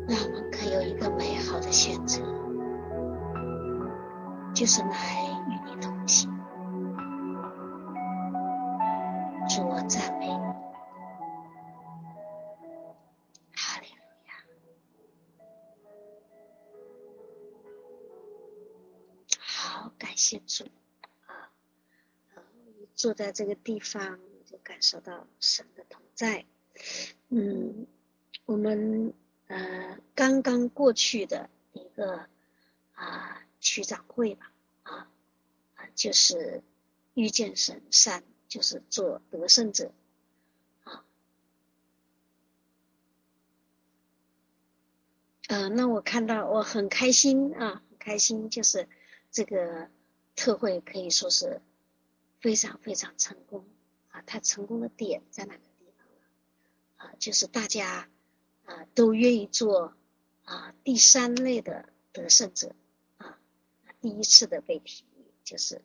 让我们可以有一个美好的选择，就是来与你同行。主，我赞美你，哈利路亚。好，感谢主啊！坐在这个地方，就感受到神的同在。我们刚刚过去的一个区长会吧，就是遇见神3，就是做得胜者啊。那我看到我很开心啊，很开心，就是这个特会可以说是非常非常成功啊。它成功的点在哪个地方呢？就是大家都愿意做第3类的得胜者啊。第一次的被提名就是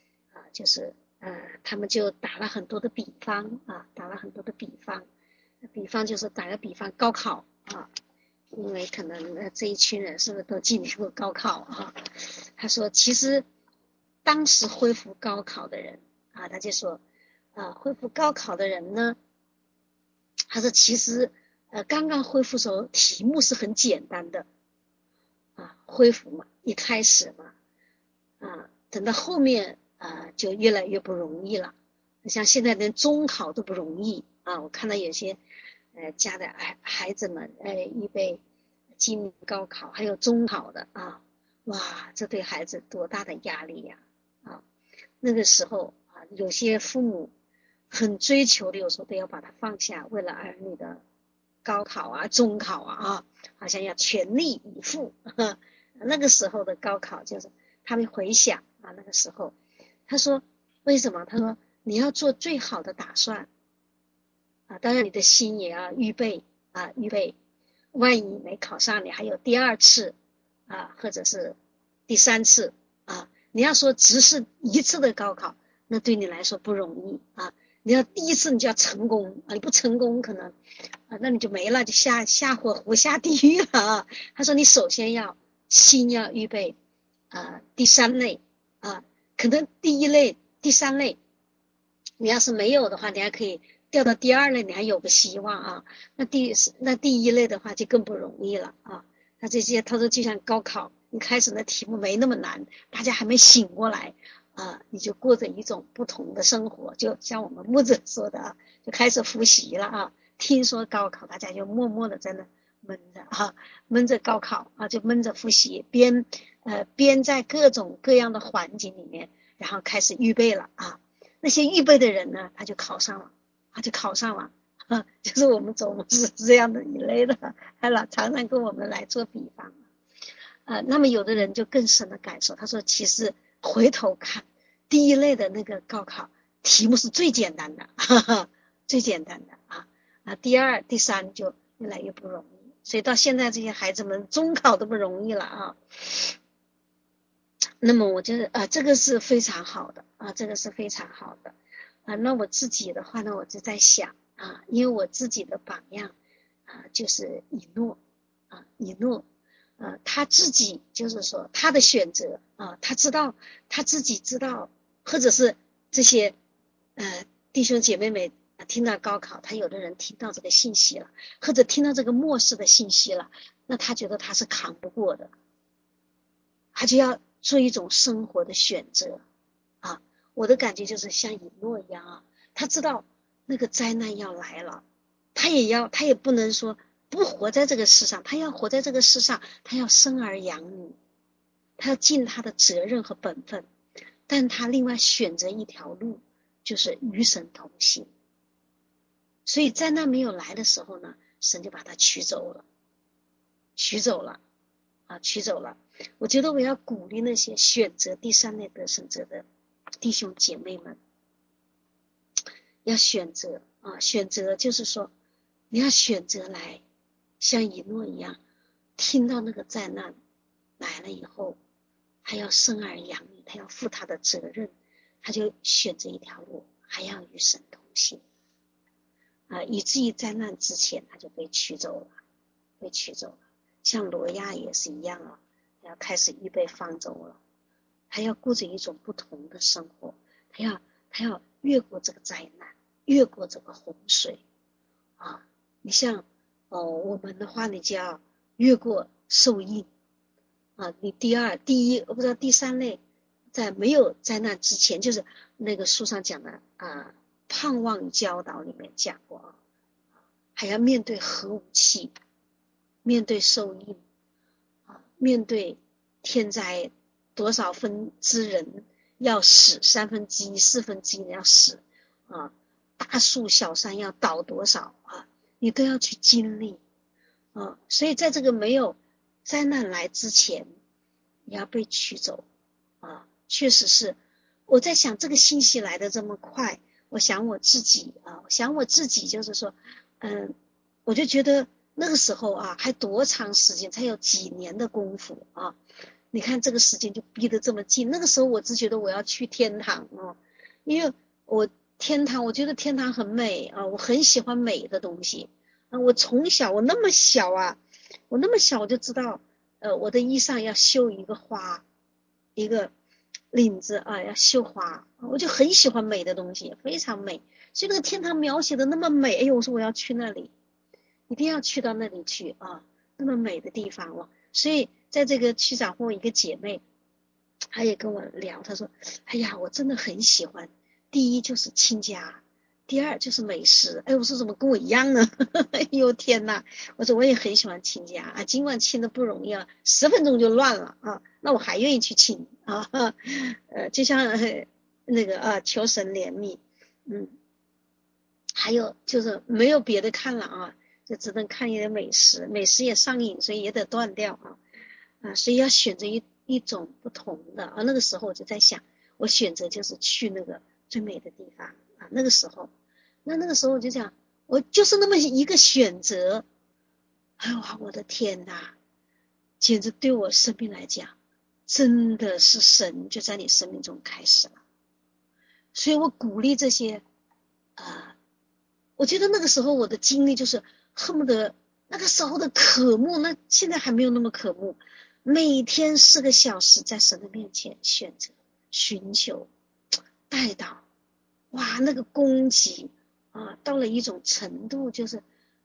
他们就打了很多的比方啊，打了很多的比方，就是打个比方，高考啊。因为可能这一群人是不是都经历过高考啊？他说，其实当时恢复高考的人啊，他就说，恢复高考的人呢，他说其实刚刚恢复时候题目是很简单的啊，恢复嘛，一开始嘛，等到后面就越来越不容易了。像现在连中考都不容易啊，我看到有些家的孩子们预备经历高考还有中考的啊，哇，这对孩子多大的压力呀！那个时候有些父母很追求的，有时候都要把它放下，为了儿女的高考中考好像要全力以赴。那个时候的高考就是他们回想那个时候，他说为什么？他说你要做最好的打算当然你的心也要预备万一没考上，你还有第2次或者是第3次你要说只是1次的高考，那对你来说不容易你要第1次你就要成功你不成功可能那你就没了，就下火湖下地狱了他说你首先心要预备第3类可能第1类第3类你要是没有的话，你还可以调到第2类，你还有个希望那第1类的话就更不容易了那这些他说就像高考，你开始的题目没那么难，大家还没醒过来你就过着一种不同的生活，就像我们牧者说的就开始复习了听说高考，大家就默默的在那闷着高考就闷着复习，边在各种各样的环境里面，然后开始预备了那些预备的人呢，他就考上了就是我们总是这样的一类的，常常跟我们来做比方那么有的人就更深的感受，他说其实回头看第1类的那个高考题目是最简单的最简单的第2第3就越来越不容易，所以到现在这些孩子们中考都不容易了那么我觉得这个是非常好的这个是非常好的那我自己的话呢，我就在想因为我自己的榜样就是以诺他自己就是说他的选择他自己知道，或者是这些弟兄姐妹们听到高考，他有的人听到这个信息了，或者听到这个末世的信息了，那他觉得他是扛不过的，他就要做一种生活的选择我的感觉就是像以诺一样他知道那个灾难要来了，他也不能说不活在这个世上，他要活在这个世上，他要生儿养女，他要尽他的责任和本分，但他另外选择一条路，就是与神同行。所以灾难没有来的时候呢，神就把他取走了。我觉得我要鼓励那些选择第3类得胜者的弟兄姐妹们，要选择就是说你要选择来像以诺一样，听到那个灾难来了以后，还要生儿养女，他要负他的责任，他就选择一条路，还要与神同行以至于灾难之前他就被取走了。 像挪亚也是一样啊，要开始预备方舟了，他要过着一种不同的生活，他要越过这个灾难，越过这个洪水啊。你像我们的话，你就要越过受印啊。你第一，我不知道第三类，在没有灾难之前，就是那个书上讲的盼望教导里面讲过啊，还要面对核武器，面对受印面对天灾，多少分之人要死1/3、1/4要死啊，大树小山要倒多少啊，你都要去经历啊。所以在这个没有灾难来之前，你要被取走啊，确实是。我在想这个信息来的这么快，我想我自己就是说，我就觉得那个时候还多长时间，才有几年的功夫啊。你看这个时间就逼得这么近，那个时候我只觉得我要去天堂因为我觉得天堂很美我很喜欢美的东西我从小我那么小我就知道我的衣裳要绣一个花，一个领子要绣花，我就很喜欢美的东西，非常美。所以那个天堂描写的那么美，哎呦，我说我要去那里，一定要去到那里去那么美的地方了。所以在这个区长或一个姐妹，她也跟我聊，她说：“哎呀，我真的很喜欢，第一就是亲家，第二就是美食。”哎，我说怎么跟我一样呢？哎呦天哪！我说我也很喜欢亲家尽管亲的不容易10分钟就乱了那我还愿意去亲就像那个求神怜悯，还有就是没有别的看了就只能看一点美食，美食也上瘾，所以也得断掉所以要选择一种不同的那个时候我就在想，我选择就是去那个最美的地方那个时候，那个时候我就想，我就是那么一个选择，哎呀，我的天哪，简直对我生命来讲，真的是神就在你生命中开始了。所以我鼓励这些我觉得那个时候我的经历就是恨不得那个时候的渴慕，那现在还没有那么渴慕，每天4个小时在神的面前选择寻求带祷，哇，那个供给到了一种程度，就是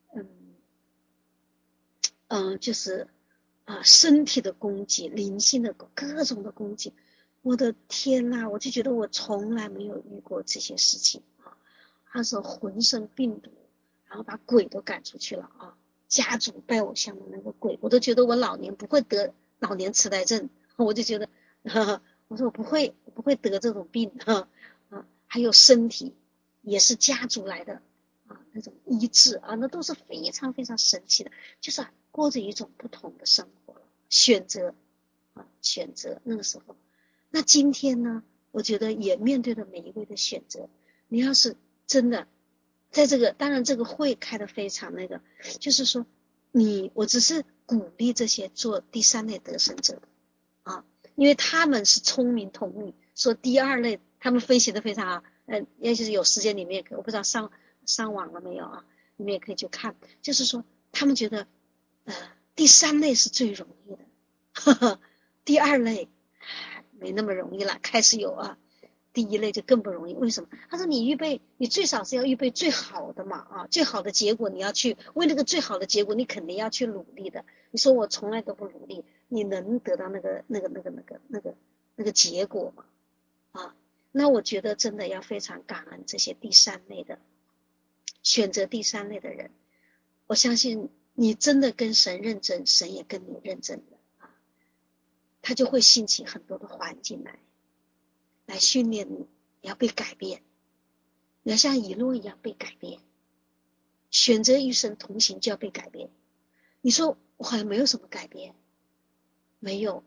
就是身体的供给，灵性的各种的供给，我的天哪，我就觉得我从来没有遇过这些事情他说浑身病毒，然后把鬼都赶出去了家族拜偶像的那个鬼，我都觉得我老年不会得老年痴呆症，我就觉得我说我不会得这种病还有身体也是家族来的那种医治那都是非常非常神奇的，就是过着一种不同的生活了，选择那个时候。那今天呢，我觉得也面对了每一位的选择，你要是真的在这个，当然这个会开得非常那个，就是说我只是鼓励这些做第3类得胜者因为他们是聪明童女，说第2类他们分析的非常也就是有时间里面我不知道上网了没有你们也可以去看，就是说他们觉得第3类是最容易的第2类没那么容易了，开始有第1类就更不容易。为什么？他说你最少是要预备最好的嘛最好的结果你要去为那个最好的结果，你肯定要去努力的。你说我从来都不努力，你能得到那个结果吗？那我觉得真的要非常感恩这些第3类的选择第3类的人，我相信你真的跟神认真，神也跟你认真的他就会兴起很多的环境来训练你要被改变，你要像以诺一样被改变，选择与神同行就要被改变。你说我好像没有什么改变，没有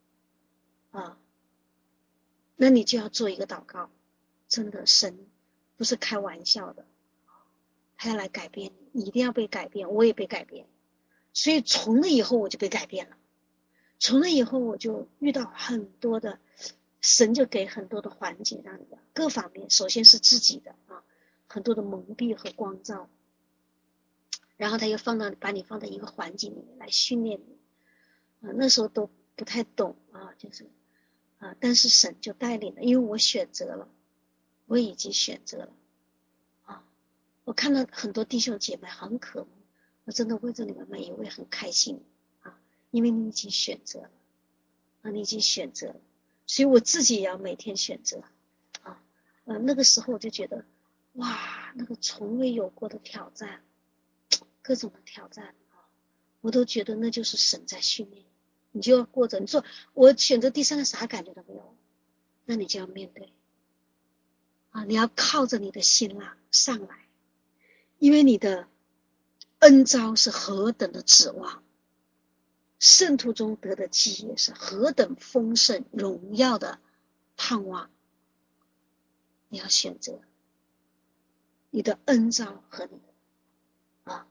那你就要做一个祷告，真的神不是开玩笑的，他要来改变你，你一定要被改变，我也被改变。所以从那以后我就被改变了，从那以后我就遇到很多的神就给很多的环境让你各方面，首先是自己的很多的蒙蔽和光照，然后他又把你放在一个环境里面来训练你那时候都不太懂就是但是神就带领了，因为我选择了，我已经选择了我看到很多弟兄姐妹很渴慕，我真的为着你们每一位很开心因为你已经选择了你已经选择了，所以我自己也要每天选择那个时候我就觉得哇，那个从未有过的挑战，各种的挑战我都觉得那就是神在训练你就要过着。你说我选择第三个啥感觉都没有，那你就要面对你要靠着你的心上来，因为你的恩召是何等的指望，圣徒中得的基业是何等丰盛荣耀的盼望。你要选择你的恩召和你的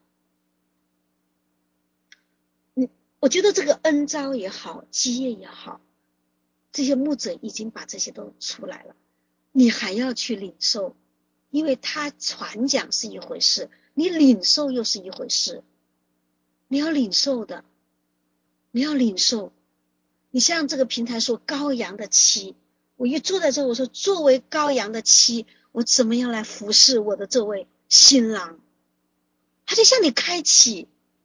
我觉得这个恩召也好，基业也好，这些牧者已经把这些都出来了，你还要去领受，因为他传讲是一回事，你领受又是一回事，你要领受的，你要领受。你像这个平台说羔羊的妻，我一坐在这，我说作为羔羊的妻，我怎么样来服侍我的这位新郎，他就向你开启，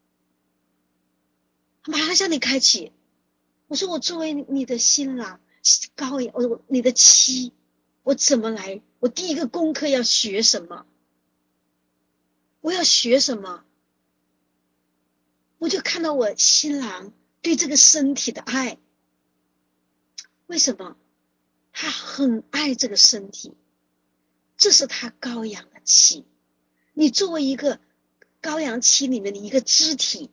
马上向你开启。我说我作为你的新郎羔羊，你的妻，我怎么来，我第一个功课要学什么，我要学什么，我就看到我新郎对这个身体的爱。为什么他很爱这个身体，这是他羔羊的妻，你作为一个羔羊妻里面的一个肢体，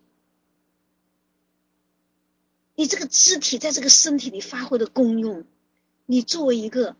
你这个肢体在这个身体里发挥的功用，你作为一个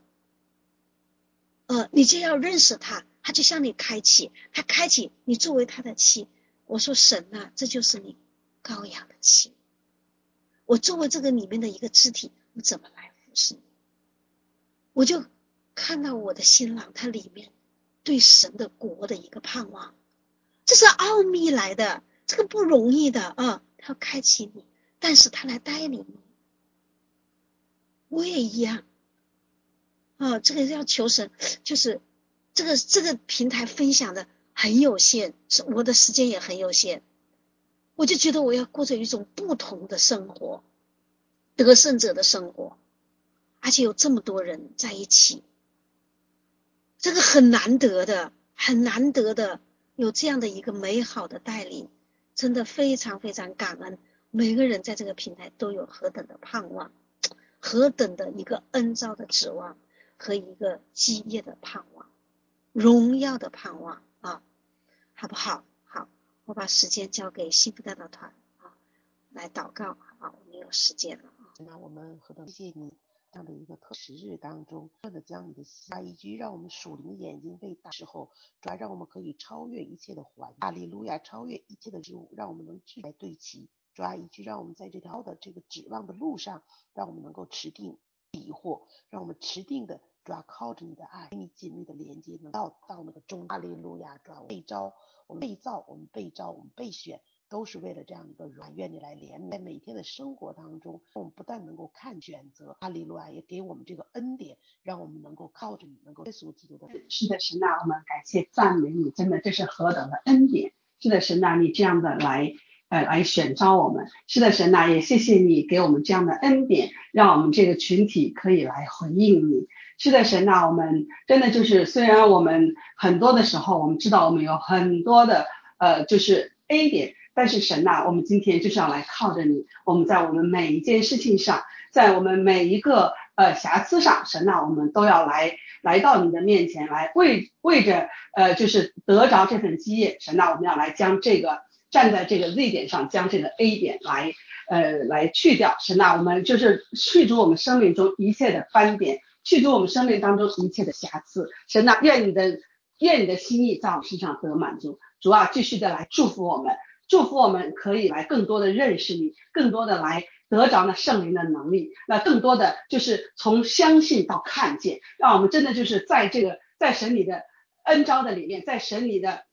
你就要认识他，他就向你开启，他开启你作为他的妻。我说神这就是你羔羊的妻，我作为这个里面的一个肢体，我怎么来服侍你？我就看到我的新郎他里面对神的国的一个盼望，这是奥秘来的，这个不容易的他要开启你，但是他来带领你。我也一样这个要求神，就是这个平台分享的很有限，我的时间也很有限，我就觉得我要过着一种不同的生活，得胜者的生活，而且有这么多人在一起，这个很难得的，很难得的，有这样的一个美好的带领，真的非常非常感恩。每个人在这个平台都有何等的盼望，何等的一个恩召的指望和一个基业的盼望，荣耀的盼望好不好？好，我把时间交给幸福代祷团来祷告我们有时间了那我们何等谢谢你这样的一个特时日当中，真的将你的下一句让我们属灵的眼睛被打时候，主要让我们可以超越一切的环，哈利路亚，超越一切的事物，让我们能志来对齐。主要一句让我们在这条的这个指望的路上，让我们能够持定疑惑，让我们持定的主要靠着你的爱，跟你紧密的连接，能到那个终。哈利路亚，主要被召，我们被造，我们被召，我们被选。都是为了这样一个软，愿你来怜悯，在每天的生活当中，我们不但能够看选择，哈利路亚，也给我们这个恩典，让我们能够靠着你，能够耶稣基督的。 是的，神我们感谢赞美你，真的这是何等的恩典。是的，神你这样的来选召我们。是的，神也谢谢你给我们这样的恩典，让我们这个群体可以来回应你。是的，神我们真的就是虽然我们很多的时候我们知道我们有很多的就是 A 点，但是神我们今天就是要来靠着你，我们在我们每一件事情上，在我们每一个瑕疵上，神我们都要来到你的面前，来为着就是得着这份基业，神我们要来将这个站在这个 Z 点上，将这个 A 点来去掉。神我们就是去除我们生命中一切的斑点，去除我们生命当中一切的瑕疵。神愿你的心意在我们身上得满足。主继续的来祝福我们可以来更多的认识你，更多的来得着那圣灵的能力，那更多的就是从相信到看见，让我们真的就是在神你的恩召的里面，在神你的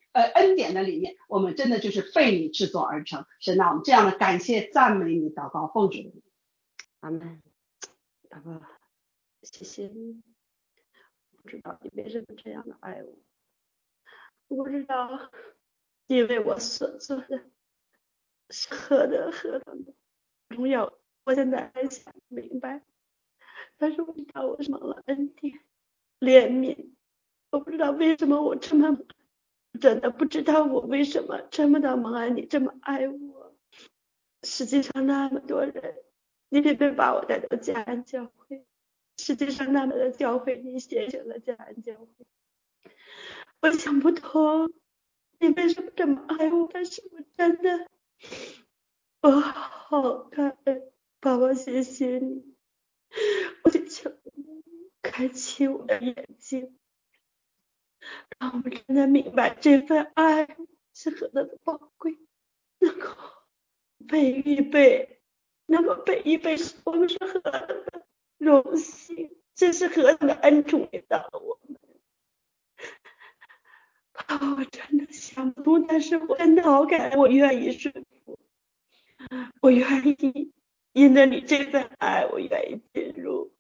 恩典的里面，我们真的就是被你制作而成。神啊，我们这样的感谢赞美你，祷告奉主的名。 阿门。爸爸，谢谢你，不知道你为什么这样的爱我，我不知道因为我所做的是何等的荣耀，我现在还想不明白。但是我知道我是蒙了恩典怜悯，我不知道为什么我这么真的不知道我为什么这么的蒙恩，你这么爱我。实际上那么多人，你偏偏把我带到迦安教会，实际上那么的教会你选择了迦安教会，我想不通你为什么这么爱我，但是我真的我好感恩，爸爸谢谢你，我就求你开启我的眼睛，让我们真的明白这份爱是何等的宝贵，能够被预备，能够被预备，我们是何等的荣幸，这是何等的恩宠给到我们。我真的想不通，但是我真的好感恩，我愿意顺服，我愿意因着你这份爱，我愿意进入，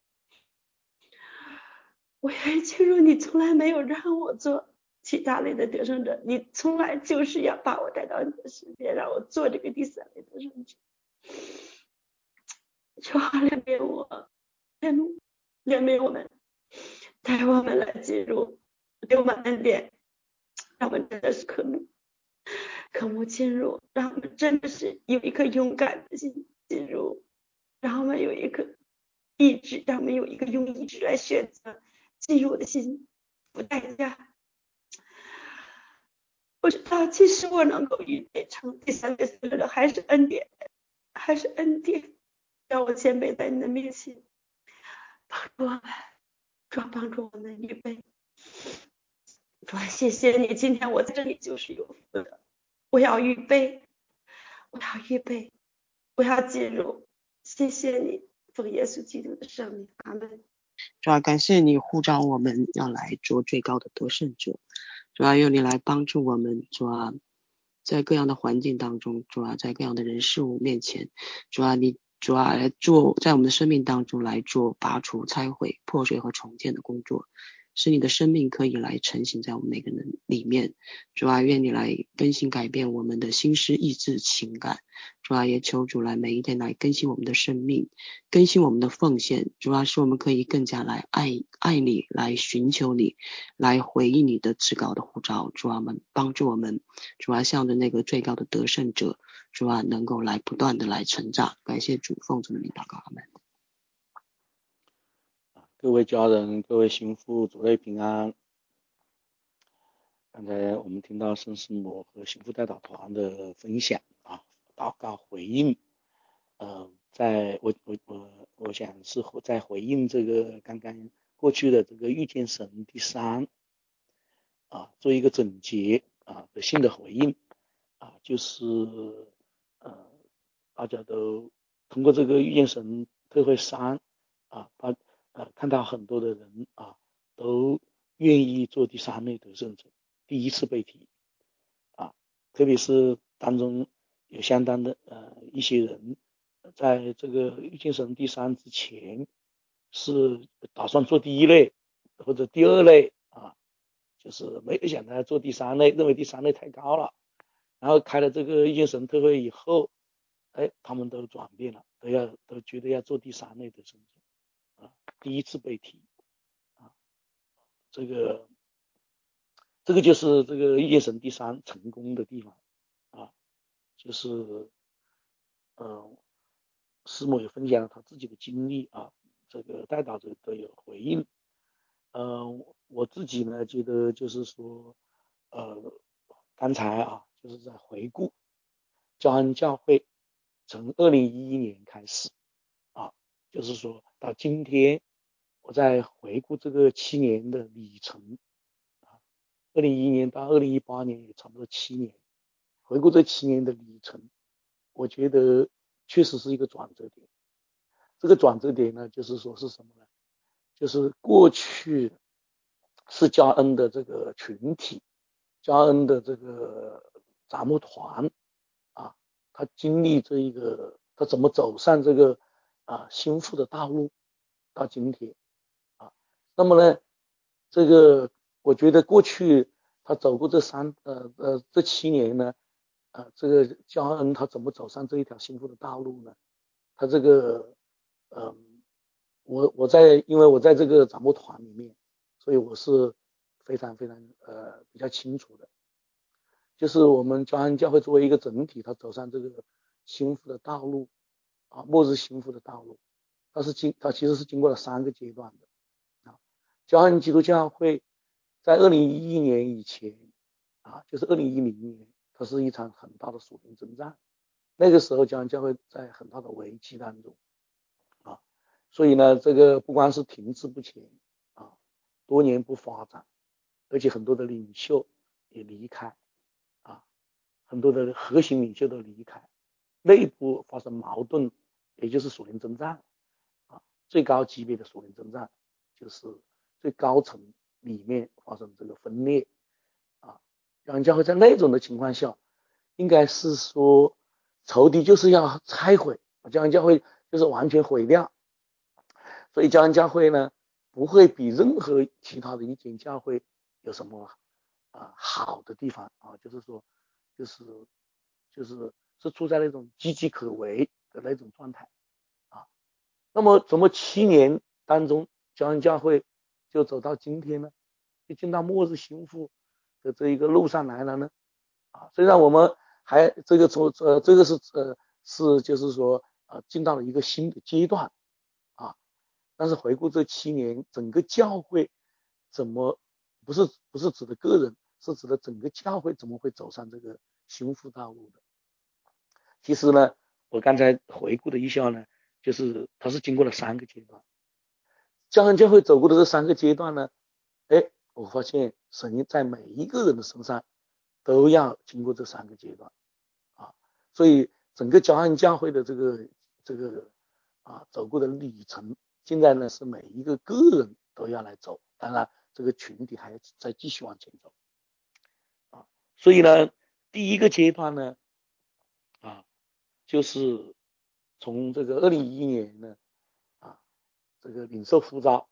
我愿意进入。你从来没有让我做其他类的得胜者，你从来就是要把我带到你的身边，让我做这个第三类得胜者。求怜悯我，怜悯我们，带我们来进入，给我们恩典，让我们真的是渴慕进入，让我们真的是有一颗勇敢的心进入，让我们有一颗意志，让我们有一个用意志来选择进入的心，付代价。我知道，其实我能够预备成第三类死的，还是恩典，让我谦卑在你的面前，帮助我们，主帮助我们预备。主，谢谢你，今天我在这里就是有福的，我要预备，我要进入。谢谢你，奉耶稣基督的圣名，阿门。 主要感谢你呼召我们要来做最高的得胜者，主要用你来帮助我们，主要在各样的环境当中，主要在各样的人事物面前，主要来做在我们的生命当中来做拔除、拆毁、破碎和重建的工作，使你的生命可以来成型在我们每个人里面。主啊，愿你来更新改变我们的心思意志情感，主啊，也求主来每一天来更新我们的生命，更新我们的奉献，主啊，使我们可以更加来爱你，来寻求你，来回应你的至高的呼召。主啊，帮助我们，主啊，向着那个最高的得胜者，主啊，能够来不断的来成长。感谢主，奉主的名祷告，阿们。 各位家人，各位心腹，主内平安。刚才我们听到圣师母和心腹代祷团的分享啊，祷告回应。我想是在回应这个刚刚过去的这个遇见神第三啊，做一个总结啊的新的回应啊，就是大家都通过这个遇见神特会3啊，看到很多的人啊都愿意做第三类得胜者，第一次被提啊，特别是当中有相当的一些人在这个遇见神第3之前是打算做第一类或者第二类啊，就是没有想到做第三类，认为第三类太高了，然后开了这个遇见神特会以后，他们都转变了，都觉得要做第三类的圣者啊，第一次被提啊，这个就是这个遇见神第3成功的地方啊，就是师母也分享了他自己的经历啊，这个代祷者都有回应。我自己呢觉得就是说，刚才啊就是在回顾教安教会从2011年开始啊，就是说到今天，我在回顾这个7年的里程啊，2011年到2018年也差不多7年，回顾这7年的里程，我觉得确实是一个转折点。这个转折点呢，就是说是什么呢？就是过去是教恩的这个群体嘉恩的这个杂木团啊，他经历这一个，他怎么走上这个兴富的道路到今天啊。那么呢，这个我觉得过去他走过这这7年呢，这个嘉恩他怎么走上这一条幸福的道路呢？他这个，因为我在这个杂木团里面，所以我是非常非常比较清楚的。就是我们嘉恩教会作为一个整体，他走上这个幸福的道路啊，末日幸福的道路，它其实是经过了3个阶段的啊。嘉恩基督教会在2011年以前啊，就是2010年，它是一场很大的属灵征战。那个时候嘉恩教会在很大的危机当中啊，所以呢，这个不光是停滞不前啊，多年不发展，而且很多的领袖也离开啊，很多的核心领袖都离开，内部发生矛盾，也就是属灵征战啊，最高级别的属灵征战就是最高层里面发生这个分裂啊，嘉恩教会在那种的情况下，应该是说仇敌就是要拆毁，嘉恩教会就是完全毁掉，所以嘉恩教会呢不会比任何其他的一间教会有什么好的地方啊，就是说就是处在那种岌岌可危的那种状态啊。那么怎么7年当中嘉恩教会就走到今天呢？就进到末日兴复的这一个路上来了呢？啊，虽然我们还这个这个是就是说进到了一个新的阶段啊，但是回顾这7年，整个教会怎么不是指的个人，是指的整个教会怎么会走上这个兴复道路的？其实呢，我刚才回顾的一下呢，就是它是经过了3个阶段。嘉恩教会走过的这3个阶段呢，我发现神在每一个人的身上都要经过这3个阶段啊，所以整个嘉恩教会的这个走过的里程，现在呢是每一个个人都要来走，当然这个群体还在继续往前走啊，所以呢，第一个阶段呢就是从这个2011年呢这个领受呼召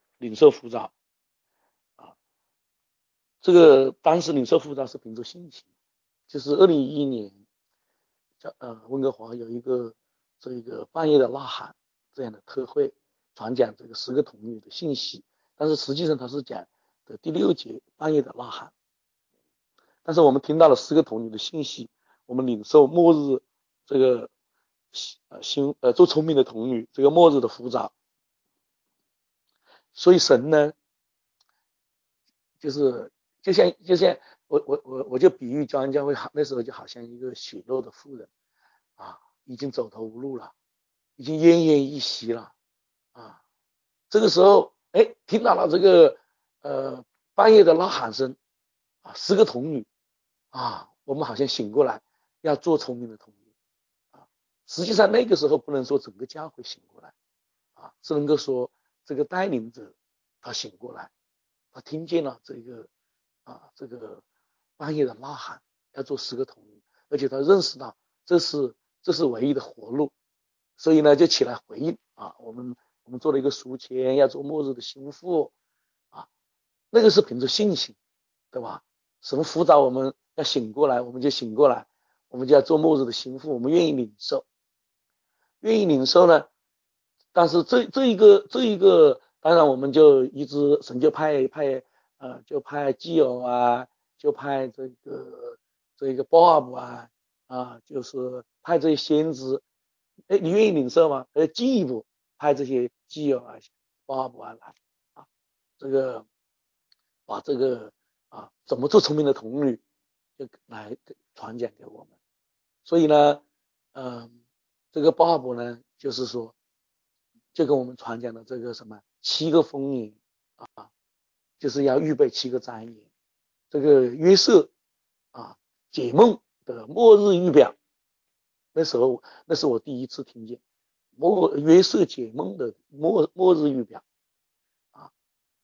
啊，这个当时领受呼召是凭着信心，就是2011年，温哥华有一个这个半夜的呐喊这样的特会，传讲这个10个童女的信息，但是实际上他是讲的第6节半夜的呐喊，但是我们听到了10个童女的信息，我们领受末日这个做聪明的童女这个末日的呼召，所以神呢，就是就像我就比喻嘉恩教会那时候就好像一个血肉的妇人啊，已经走投无路了，已经奄奄一息了啊。这个时候，听到了这个半夜的呐喊声啊，10个童女啊，我们好像醒过来，要做聪明的童女啊。实际上那个时候不能说整个教会醒过来啊，只能够说这个带领者他醒过来，他听见了这个半夜的呐喊，要做10个童女，而且他认识到这是唯一的活路，所以呢就起来回应啊，我们做了一个书签，要做末日的兴复啊，那个是凭着信心，对吧？神辅导我们要醒过来，我们就醒过来，我们就要做末日的兴复，我们愿意领受呢。但是这一个，当然我们就一直神就就派基友啊，就派这个 Bob 就是派这些先知，你愿意领受吗？进一步派这些基友啊、Bob 来这个把这个怎么做聪明的童女就来传讲给我们。所以呢，这个 Bob 呢，就是说。就跟我们传讲的这个什么7个丰年就是要预备7个灾年。这个约瑟解梦的末日预表，那是我第一次听见约瑟解梦的末日预表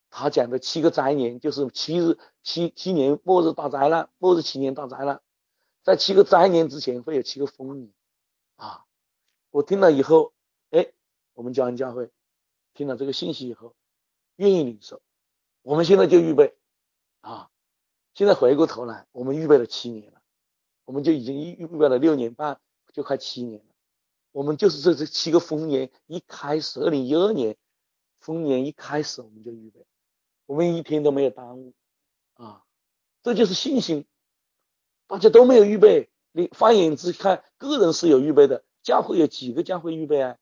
他讲的7个灾年就是七年末日大灾难，末日7年大灾难，在7个灾年之前会有7个丰年啊。我听了以后，我们教恩教会听了这个信息以后，愿意领受，我们现在就预备啊。现在回过头来，我们预备了7年了，我们就已经预备了6年半，就快7年了。我们就是这7个丰年一开始，2012年丰年一开始我们就预备，我们一天都没有耽误啊，这就是信心。大家都没有预备，你放眼之看，个人是有预备的，教会有几个教会预备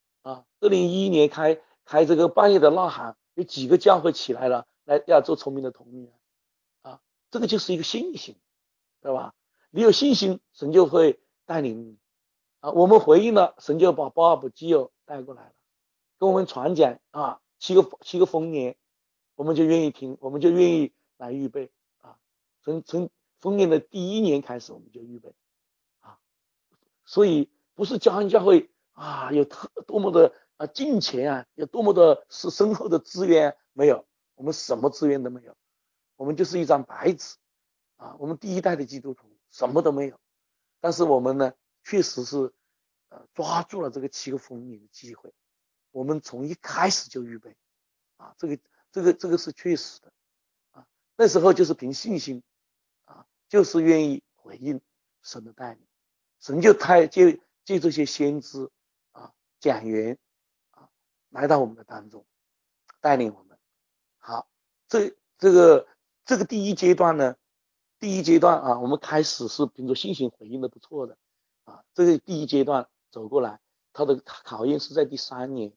2011年开这个半夜的呐喊，有几个教会起来了，来要做聪明的童女这个就是一个信心，对吧？你有信心，神就会带领你我们回应了，神就把巴尔布基友带过来了，跟我们传讲七个丰年，我们就愿意听，我们就愿意来预备从丰年的第1年开始我们就预备所以不是教会有多么的金钱有多么的是深厚的资源，没有，我们什么资源都没有，我们就是一张白纸我们第一代的基督徒什么都没有，但是我们呢确实是抓住了这个7个丰年的机会，我们从一开始就预备这个是确实的那时候就是凭信心就是愿意回应神的带领，神就借这些先知讲员来到我们的当中，带领我们。好，这个第一阶段呢，我们开始是凭着信心回应的不错的这个第一阶段走过来，它的考验是在第3年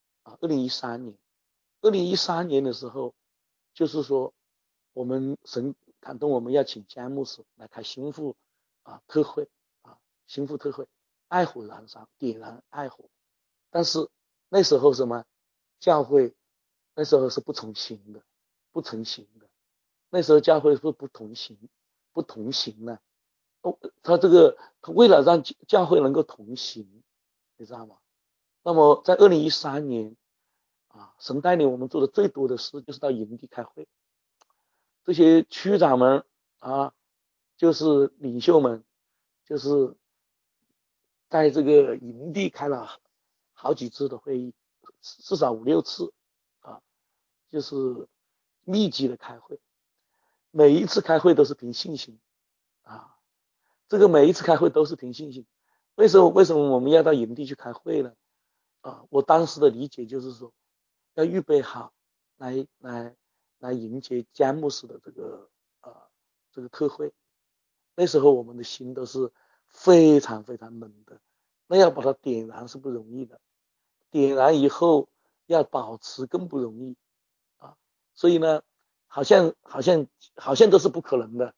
2013年，2013年的时候，就是说我们神感动我们要请姜牧师来开新妇特会新妇特会，爱火燃烧，点燃爱火。但是那时候什么教会那时候是不成形的，那时候教会是不同行的他为了让教会能够同行，你知道吗？那么在2013年神带领我们做的最多的事就是到营地开会，这些区长们就是领袖们，就是在这个营地开了好几次的会议，至少5、6次就是密集的开会，每一次开会都是凭信心这个每一次开会都是凭信心。为什么我们要到营地去开会呢？我当时的理解就是说，要预备好来迎接姜牧师的这个特会。那时候我们的心都是非常非常冷的，那要把它点燃是不容易的，点燃以后要保持更不容易所以呢，好像都是不可能的，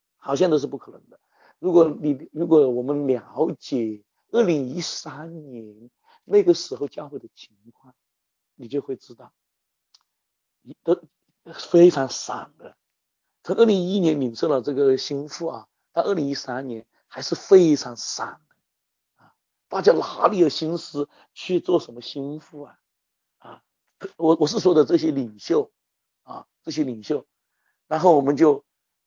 如果我们了解2013年那个时候教会的情况，你就会知道，都非常散的。从2011年领受了这个心腹到2013年还是非常散的大家哪里有心思去做什么心腹我是说的这些领袖然后我们就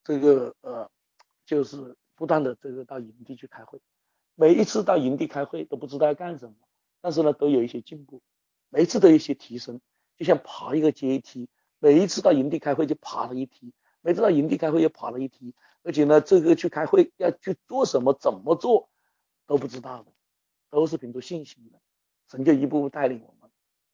就是不断的到营地去开会，每一次到营地开会都不知道要干什么，但是呢都有一些进步，每一次都有一些提升，就像爬一个阶梯，每一次到营地开会就爬了一梯，每次到营地开会又爬了一梯，而且呢这个去开会要去做什么怎么做都不知道的，都是凭着信心的，神就一步步带领我们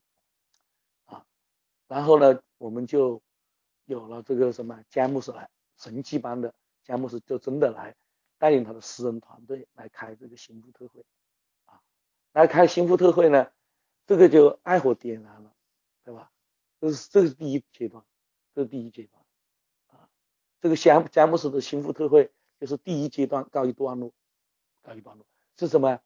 然后呢我们就有了这个什么姜牧师来，神迹般的姜牧师就真的来带领他的私人团队来开这个新妇特会来开新妇特会呢，这个就爱火点燃了，对吧？这是第一阶段这个姜牧师的新妇特会就是第一阶段告一段落是什么？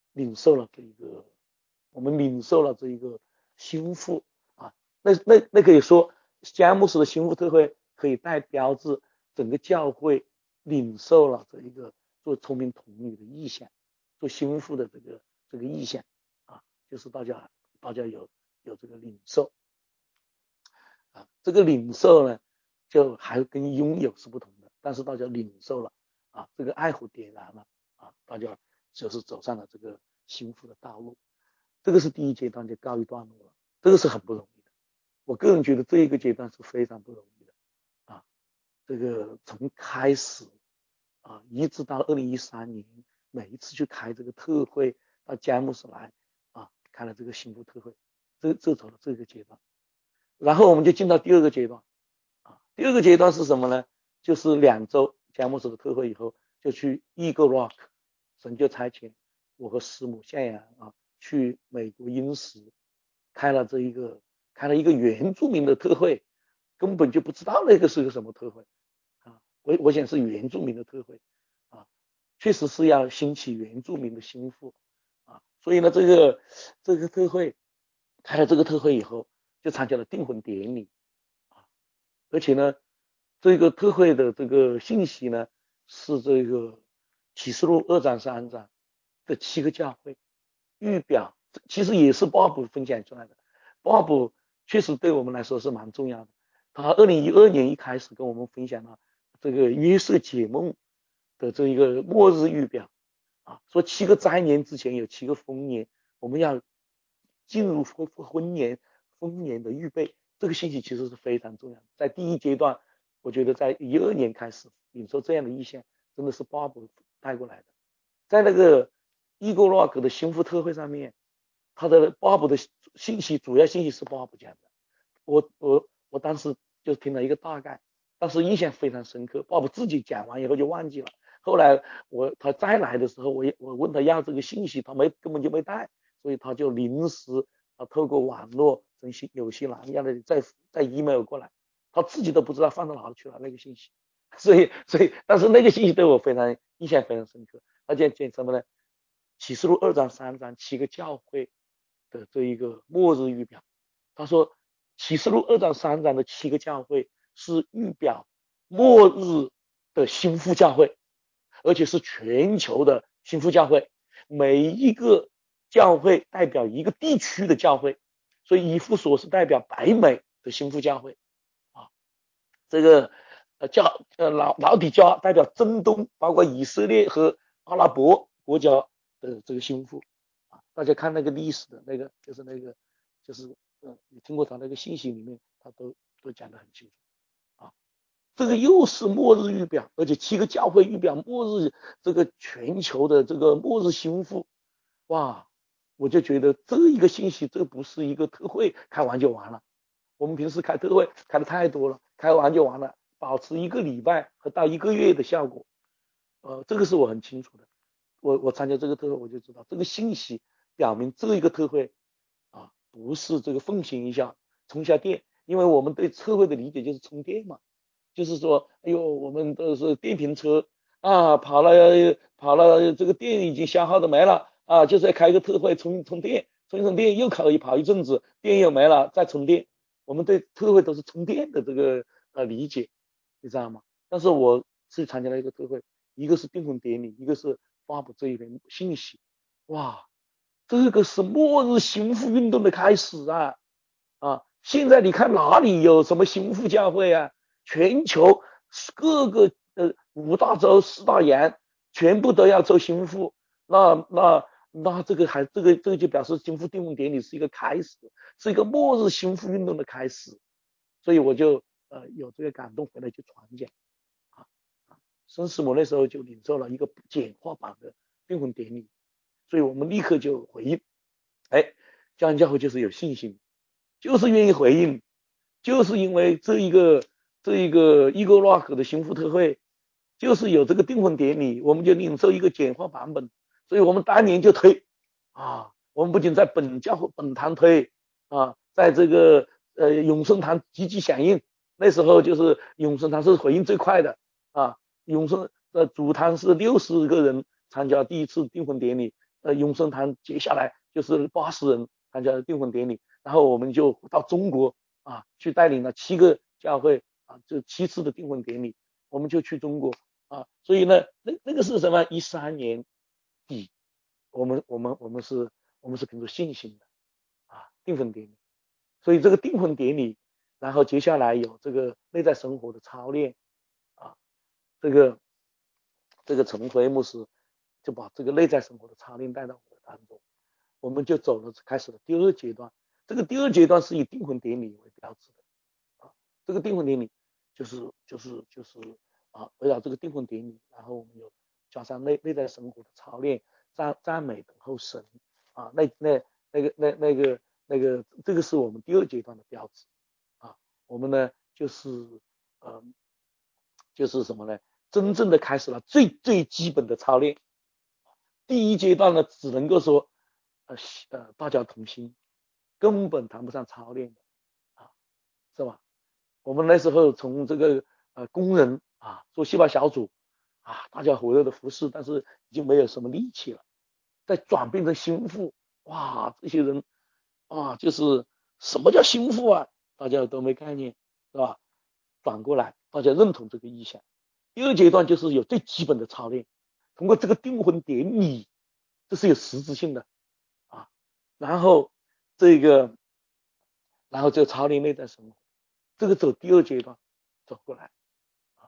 我们领受了这一个心腹那可以说姜牧师的心腹特会可以代标志整个教会领受了这一个做聪明童女的意向，做心腹的这个意向就是大家有这个领受这个领受呢，就还跟拥有是不同的，但是大家领受了这个爱火点燃了大家就是走上了这个幸福的道路。这个是第一阶段就告一段落了，这个是很不容易的。我个人觉得这一个阶段是非常不容易的这个从开始一直到2013年，每一次去开这个特会，到佳木斯来开了这个幸福特会，这走了这个阶段。然后我们就进到第二个阶段第二个阶段是什么呢？就是2周佳木斯的特会以后，就去 Eagle Rock， 神就差遣我和师母向阳去美国因石开了一个原住民的特会，根本就不知道那个是个什么特会我想是原住民的特会确实是要兴起原住民的心腹所以呢，这个特会开了这个特会以后，就参加了订婚典礼而且呢，这个特会的这个信息呢，是这个启示录2章3章的7个教会预表，其实也是Bob分享出来的。Bob确实对我们来说是蛮重要的。他2012年一开始跟我们分享了这个约瑟解梦的这一个末日预表说7个灾年之前有7个丰年，我们要进入丰年的预备。这个信息其实是非常重要的。在第一阶段，我觉得在12年开始领受这样的意象，真的是Bob带过来的。在那个Eagle Rock 的幸福特会上面，他的Bob的主要信息是Bob讲的。我当时就听了一个大概，但是印象非常深刻。Bob自己讲完以后就忘记了。后来他再来的时候，我问他要这个信息，他根本就没带，所以他就临时透过网络从纽西兰要的再 email 过来，他自己都不知道放到哪里去了那个信息。所以但是那个信息对我印象非常深刻。他讲什么呢？启示录2章3章7个教会的这一个末日预表。他说启示录2章3章的7个教会是预表末日的新妇教会，而且是全球的新妇教会，每一个教会代表一个地区的教会，所以以弗所是代表北美的新妇教会这个老底嘉代表中东，包括以色列和阿拉伯国家的这个心腹大家看那个历史的那个就是你听过他那个信息里面，他都讲得很清楚这个又是末日预表，而且7个教会预表末日这个全球的这个末日心腹哇，我就觉得这一个信息，这不是一个特会开完就完了。我们平时开特会开的太多了，开完就完了，保持1个礼拜和到1个月的效果这个是我很清楚的。我参加这个特会，我就知道这个信息表明这一个特会不是这个奉行一下充下电，因为我们对特会的理解就是充电嘛，就是说哎呦我们都是电瓶车跑了这个电已经消耗的没了就是要开一个特会充电，充电又可以跑一阵子，电又没了再充电。我们对特会都是充电的这个理解，你知道吗？但是我是参加了一个特会，一个是订婚典礼，一个是发布这一篇信息。哇，这个是末日行妇运动的开始现在你看哪里有什么行妇教会全球各个5大洲4大洋全部都要做行妇，那这个就表示行妇订婚典礼是一个开始，是一个末日行妇运动的开始。所以我就有这个感动回来去传讲甚至我那时候就领受了一个简化版的订婚典礼，所以我们立刻就回应教会教会就是有信心，就是愿意回应，就是因为这一个 Eagle Rock 的幸福特会就是有这个订婚典礼，我们就领受一个简化版本，所以我们当年就推我们不仅在本堂推在这个永生堂积极响应，那时候就是永生堂是回应最快的永生主堂是60个人参加第一次订婚典礼，永生堂接下来就是80人参加订婚典礼，然后我们就到中国去带领了7个教会这7次的订婚典礼，我们就去中国所以呢那个是什么？13年底，我们是凭着信心的订婚典礼，所以这个订婚典礼然后接下来有这个内在生活的操练啊，这个陈辉牧师就把这个内在生活的操练带到我们当中，我们就开始了第二阶段。这个第二阶段是以订婚典礼为标志的啊，这个订婚典礼就是围绕这个订婚典礼，然后我们有加上内在生活的操练，赞美等候神啊，这个是我们第二阶段的标志啊。我们呢就是什么呢？真正的开始了最基本的操练。第一阶段呢，只能够说大家同心，根本谈不上操练的啊，是吧？我们那时候从这个工人啊做细胞小组啊，大家火热的服侍，但是已经没有什么力气了。再转变成心腹，哇，这些人啊，就是什么叫心腹啊？大家都没概念，是吧？转过来，大家认同这个意向。第二阶段就是有最基本的操练，通过这个订婚典礼，这是有实质性的啊。然后就操练内在生活，这个走第二阶段走过来啊。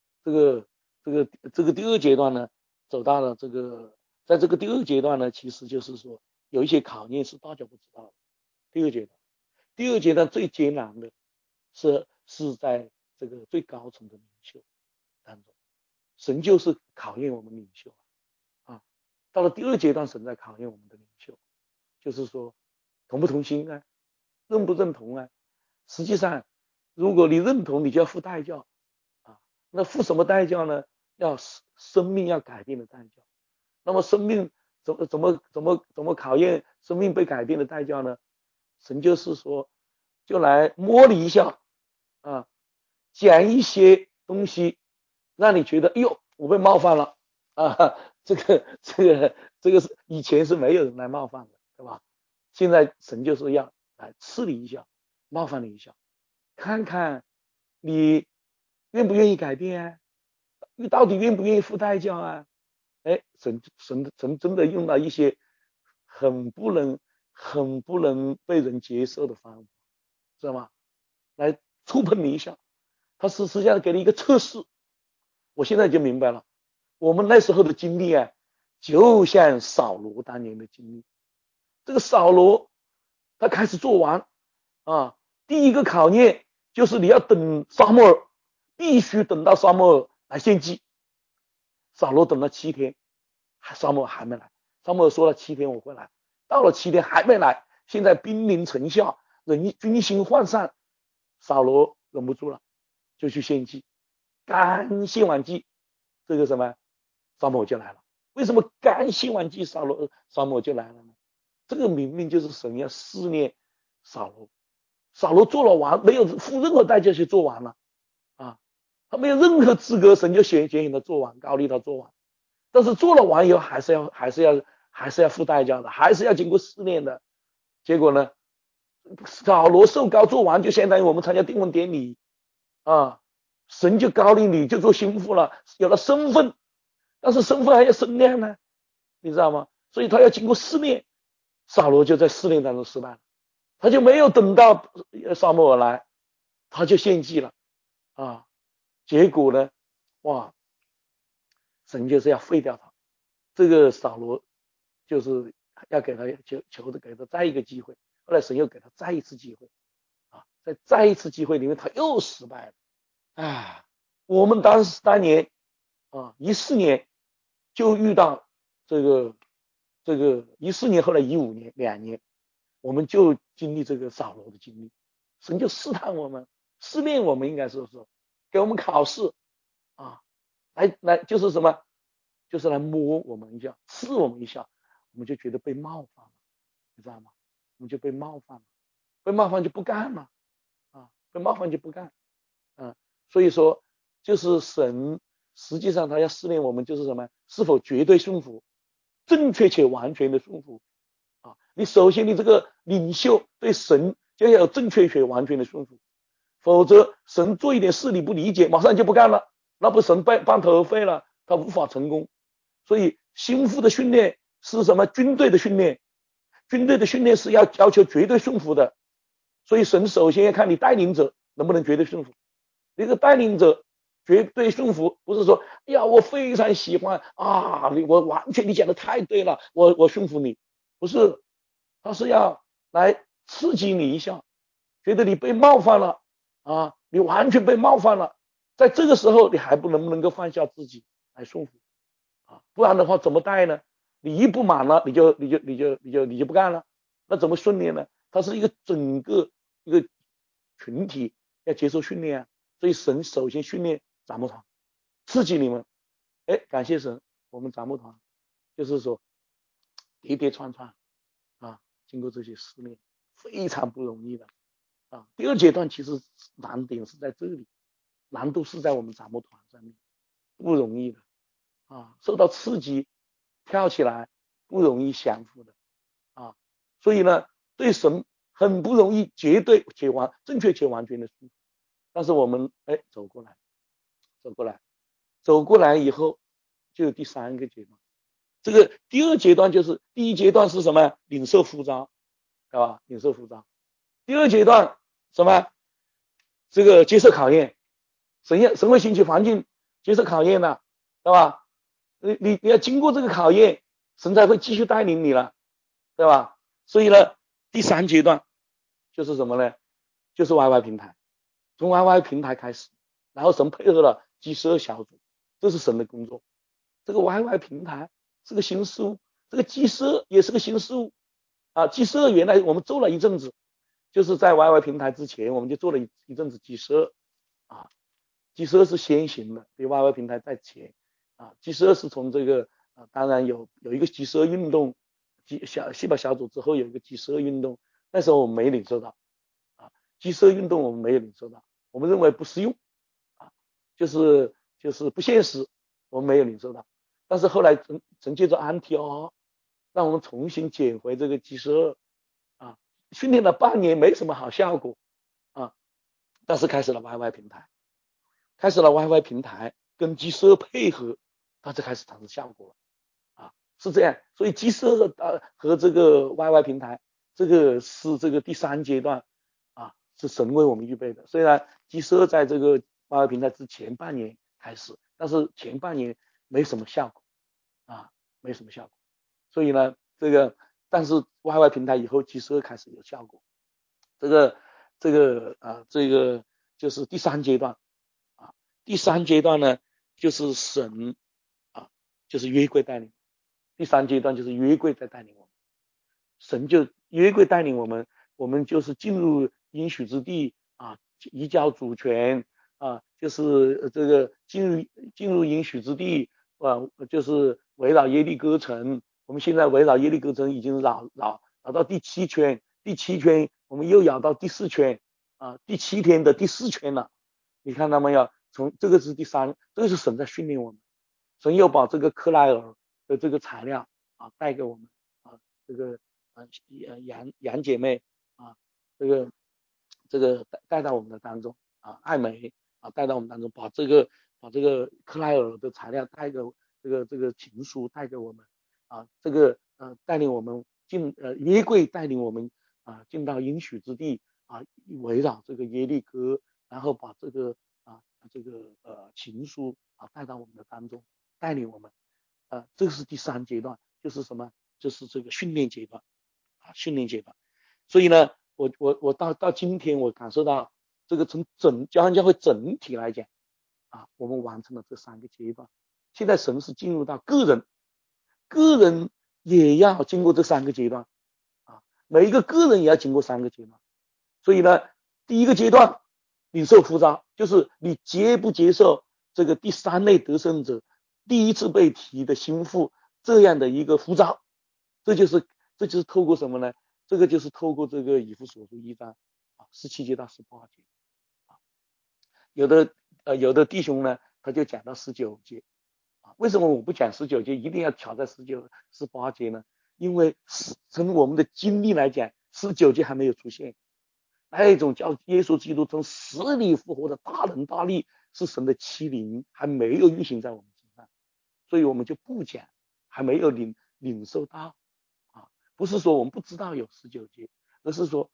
这个第二阶段呢，走到了在这个第二阶段呢，其实就是说有一些考验是大家不知道的。第二阶段最艰难的是在这个最高层的领袖当中，神就是考验我们领袖啊。到了第二阶段，神在考验我们的领袖，就是说同不同心啊，认不认同啊。实际上，如果你认同，你就要付代价啊。那付什么代价呢？要生命要改变的代价。那么生命怎么考验生命被改变的代价呢？神就是说，就来摸你一下啊，讲一些东西，让你觉得，哎呦，我被冒犯了啊，这个是以前是没有人来冒犯的，对吧？现在神就是要来刺你一下，冒犯你一下，看看你愿不愿意改变啊？你到底愿不愿意付代价啊？哎，神真的用了一些很不能被人接受的方法，知道吗？来触碰你一下，他实际上给你一个测试。我现在就明白了，我们那时候的经历啊，就像扫罗当年的经历。这个扫罗他开始做完啊，第一个考验就是你要等撒母耳，必须等到撒母耳来献祭。扫罗等了7天，撒母耳还没来。撒母耳说了7天我会来，到了7天还没来。现在兵临城下，军心涣散，扫罗忍不住了，就去献祭。刚献完祭，这个什么撒母耳就来了。为什么刚献完祭撒母耳就来了呢？这个明明就是神要试炼扫罗。扫罗做了完，没有付任何代价去做完了啊，他没有任何资格，神就拣选他做完，高利他做完。但是做了完以后，还是要付代价的，还是要经过试炼的。结果呢，扫罗受膏做完，就相当于我们参加订婚典礼啊，神就高利你就做心腹了，有了身份，但是身份还要身量呢，你知道吗？所以他要经过试炼，扫罗就在试炼当中失败了，他就没有等到撒母耳来，他就献祭了啊。结果呢，哇，神就是要废掉他。这个扫罗就是要给他求的给他再一个机会，后来神又给他再一次机会啊，在再一次机会里面他又失败了啊。我们当年啊14年就遇到这个14年，后来15年2年，我们就经历这个扫罗的经历，神就试探我们，试炼我们，应该说给我们考试啊，来就是什么，就是来摸我们一下，刺我们一下，我们就觉得被冒犯了，你知道吗？我们就被冒犯了，被冒犯就不干了啊，被冒犯就不干啊。所以说，就是神实际上他要试炼我们，就是什么，是否绝对顺服，正确且完全的顺服啊。你首先你这个领袖对神就要有正确且完全的顺服，否则神做一点事你不理解，马上就不干了，那不神半途而废了，他无法成功。所以心腹的训练是什么？军队的训练，军队的训练是要求绝对顺服的。 所以神首先要看你带领者能不能绝对顺服。一个带领者绝对顺服，不是说哎呀我非常喜欢啊，我完全你讲的太对了，我顺服你，不是，他是要来刺激你一下，觉得你被冒犯了啊，你完全被冒犯了，在这个时候你还不能够放下自己来顺服啊，不然的话怎么带呢？你一不满了，你就不干了，那怎么训练呢？它是一个整个一个群体要接受训练啊，所以神首先训练长牧团，刺激你们。哎，感谢神，我们长牧团就是说跌跌撞撞啊，经过这些试炼，非常不容易的啊。第二阶段其实难点是在这里，难度是在我们长牧团上面，不容易的啊，受到刺激跳起来不容易降服的啊，所以呢，对神很不容易绝对且正确且完全的顺服，但是我们走过来，走过来以后，就有第三个阶段。这个第二阶段就是第一阶段是什么？领受呼召，对吧？领受呼召。第二阶段什么？这个接受考验，神会兴起环境接受考验的，对吧？你要经过这个考验，神才会继续带领你了，对吧？所以呢，第三阶段就是什么呢？就是 YY 平台，从 YY 平台开始，然后神配合了G12小组，这是神的工作。这个 YY 平台是个新事物，这个G12也是个新事物啊。G12原来我们做了一阵子，就是在 YY 平台之前，我们就做了一阵子G12啊。G12是先行的，比 YY 平台在前啊。G12是从这个当然有一个G12运动，细胞小组之后有一个G12运动，那时候我们没领受到啊。G12运动我们没有领受到，我们认为不实用啊，就是不现实，我们没有领受到。但是后来曾借着安提奥，让我们重新捡回这个G12啊，训练了半年没什么好效果啊，但是开始了 YY 平台。跟G12配合，它就开始产生效果了啊，是这样。所以G12和这个 YY 平台，这个是这个第三阶段啊，是神为我们预备的。虽然G12在这个 YY 平台之前半年开始，但是前半年没什么效果啊，没什么效果。所以呢，但是 YY 平台以后G12开始有效果，这个就是第三阶段。第三阶段呢，就是神啊，就是约柜带领。第三阶段就是约柜在带领我们，神就约柜带领我们，我们就是进入应许之地啊，移交主权啊，就是这个进入应许之地啊，就是围绕耶利哥城。我们现在围绕耶利哥城已经绕到第七圈，我们又绕到第四圈啊，第7天的第4圈了。你看到没有？从这个是第三，这个是神在训练我们，神又把这个克莱尔的这个材料啊带给我们啊，这个杨姐妹啊，这个带到我们的当中啊，艾美啊带到我们当中，把这个克莱尔的材料带给这个情书带给我们啊，这个带领我们约柜带领我们啊进到应许之地啊，围绕这个耶利哥，然后把这个情书啊带到我们的当中，带领我们这是第三阶段，就是什么？就是这个训练阶段啊，训练阶段。所以呢，我到今天我感受到这个从交换教会整体来讲啊，我们完成了这3个阶段。现在神是进入到个人也要经过这3个阶段啊，每一个人也要经过3个阶段。所以呢，第一个阶段领受呼召，就是你接不接受这个第3类得胜者第一次被提的心腹这样的一个呼召，这就是透过什么呢？这个就是透过这个以弗所书1章17节到18节啊，有的弟兄呢他就讲到19节啊，为什么我不讲19节，一定要挑在18节呢？因为从我们的经历来讲，19节还没有出现。那种叫耶稣基督从死里复活的大能大力，是神的欺凌，还没有运行在我们身上，所以我们就不讲，还没有领受到啊。不是说我们不知道有19节，而是说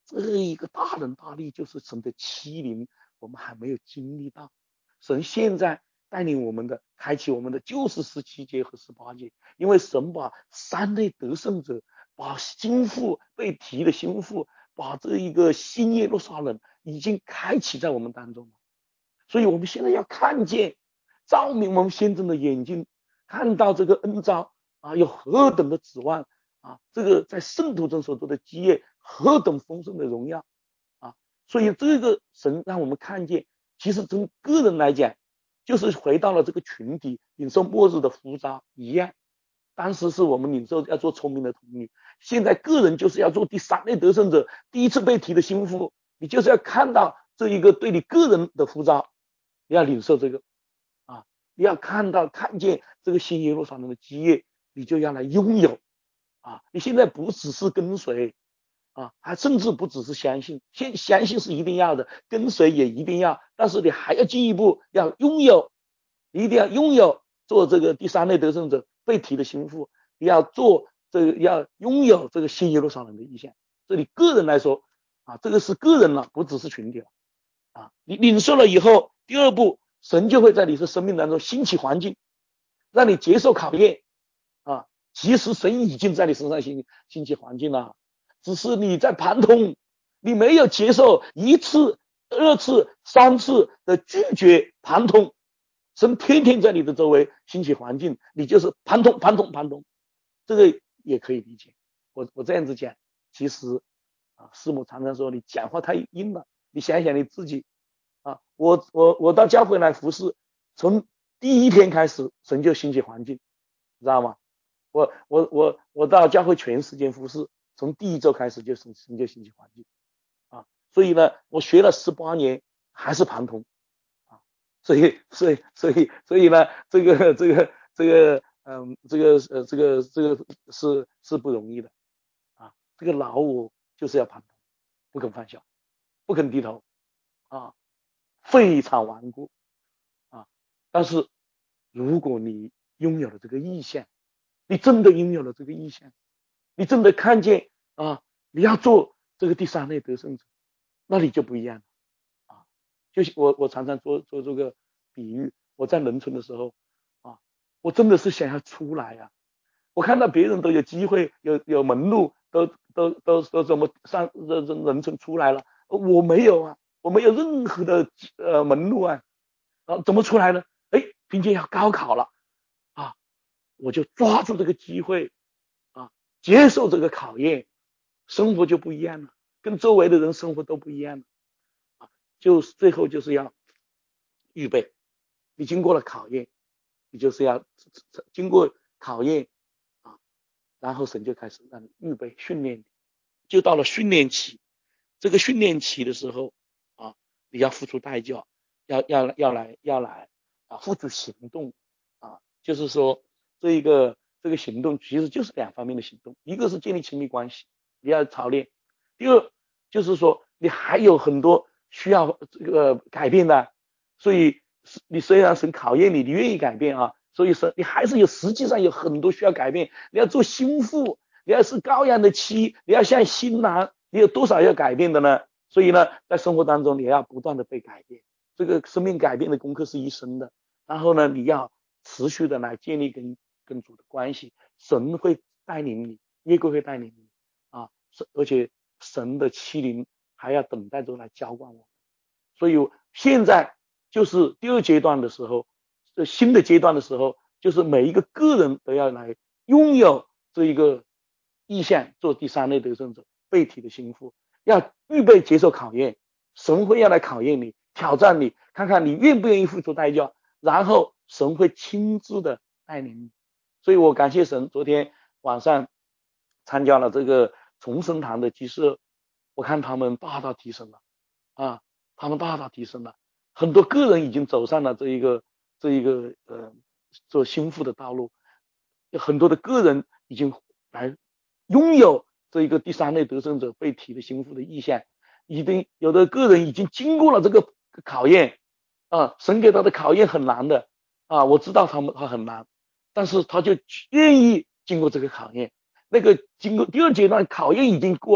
这一个大能大力就是神的欺凌，我们还没有经历到。神现在带领我们的，开启我们的就是17节和18节，因为神把三类得胜者，把心腹被提的心腹，把这一个新耶路撒冷已经开启在我们当中了。所以我们现在要看见，照明我们先知的眼睛，看到这个恩召啊，有何等的指望啊！这个在圣徒中所做的基业，何等丰盛的荣耀啊！所以这个神让我们看见，其实从个人来讲，就是回到了这个群体领受末日的呼召一样。当时是我们领受要做聪明的童女，现在个人就是要做第三类得胜者，第一次被提的心腹，你就是要看到这一个对你个人的呼召，你要领受这个啊，你要看见这个新耶路撒冷的基业，你就要来拥有啊！你现在不只是跟随啊，还甚至不只是相信，相信是一定要的，跟随也一定要，但是你还要进一步要拥有，你一定要拥有做这个第三类得胜者被提的心腹，你要做这个要拥有这个新耶路撒冷的意向。这里个人来说啊，这个是个人了，不只是群体了啊。你领受了以后，第二步，神就会在你的生命当中兴起环境，让你接受考验啊。其实神已经在你身上兴起环境了，只是你在盘通，你没有接受一次、2次、3次的拒绝盘通，神天天在你的周围兴起环境，你就是盘通，这个也可以理解。我这样子讲，其实啊，师母常常说你讲话太阴了，你想想你自己啊，我到教会来服侍，从第一天开始，神就兴起环境，知道吗？我到教会全时间服侍，从第1周开始神就兴起环境啊，所以呢，我学了18年还是盘通啊，所以呢，这个是不容易的啊，这个老我就是要盘通，不肯放下，不肯低头啊，非常顽固啊，但是如果你拥有了这个意向，你真的拥有了这个意向，你真的看见啊，你要做这个第三类得胜者，那你就不一样了啊。就是我常常做这个比喻，我在农村的时候啊，我真的是想要出来啊。我看到别人都有机会，有门路，都怎么上农村出来了，我没有啊，我没有任何的门路啊，怎么出来呢？哎，并且要高考了啊，我就抓住这个机会啊，接受这个考验，生活就不一样了，跟周围的人生活都不一样了啊，就是最后就是要预备，你经过了考验，你就是要经过考验啊，然后神就开始让你预备训练你，就到了训练期，这个训练期的时候啊，你要付出代价，要来啊，付出行动啊，就是说这个行动其实就是2方面的行动，一个是建立亲密关系，你要操练；第二就是说你还有很多需要这个改变的，所以你虽然神考验你，你愿意改变啊，所以说你还是实际上有很多需要改变，你要做心腹，你要是羔羊的妻，你要像新郎，你有多少要改变的呢？所以呢，在生活当中你要不断的被改变，这个生命改变的功课是一生的。然后呢，你要持续的来建立跟主的关系，神会带领你，耶稣会带领你啊，而且神的欺凌还要等待着来浇灌我。所以现在就是第2阶段的时候，新的阶段的时候，就是每一个个人都要来拥有这一个意向，做第三类得胜者，被提的心腹，要预备接受考验，神会要来考验你，挑战你，看看你愿不愿意付出代价，然后神会亲自的带领你。所以我感谢神，昨天晚上参加了这个重生堂的祭祀，我看他们大大提升了啊，他们大大提升了，很多个人已经走上了这一个做心腹的道路，很多的个人已经来拥有这一个第三类得胜者被提的心腹的意向，已经有的个人已经经过了这个考验啊，神给他的考验很难的啊，我知道他很难，但是他就愿意经过这个考验，那个经过第2阶段考验已经过了，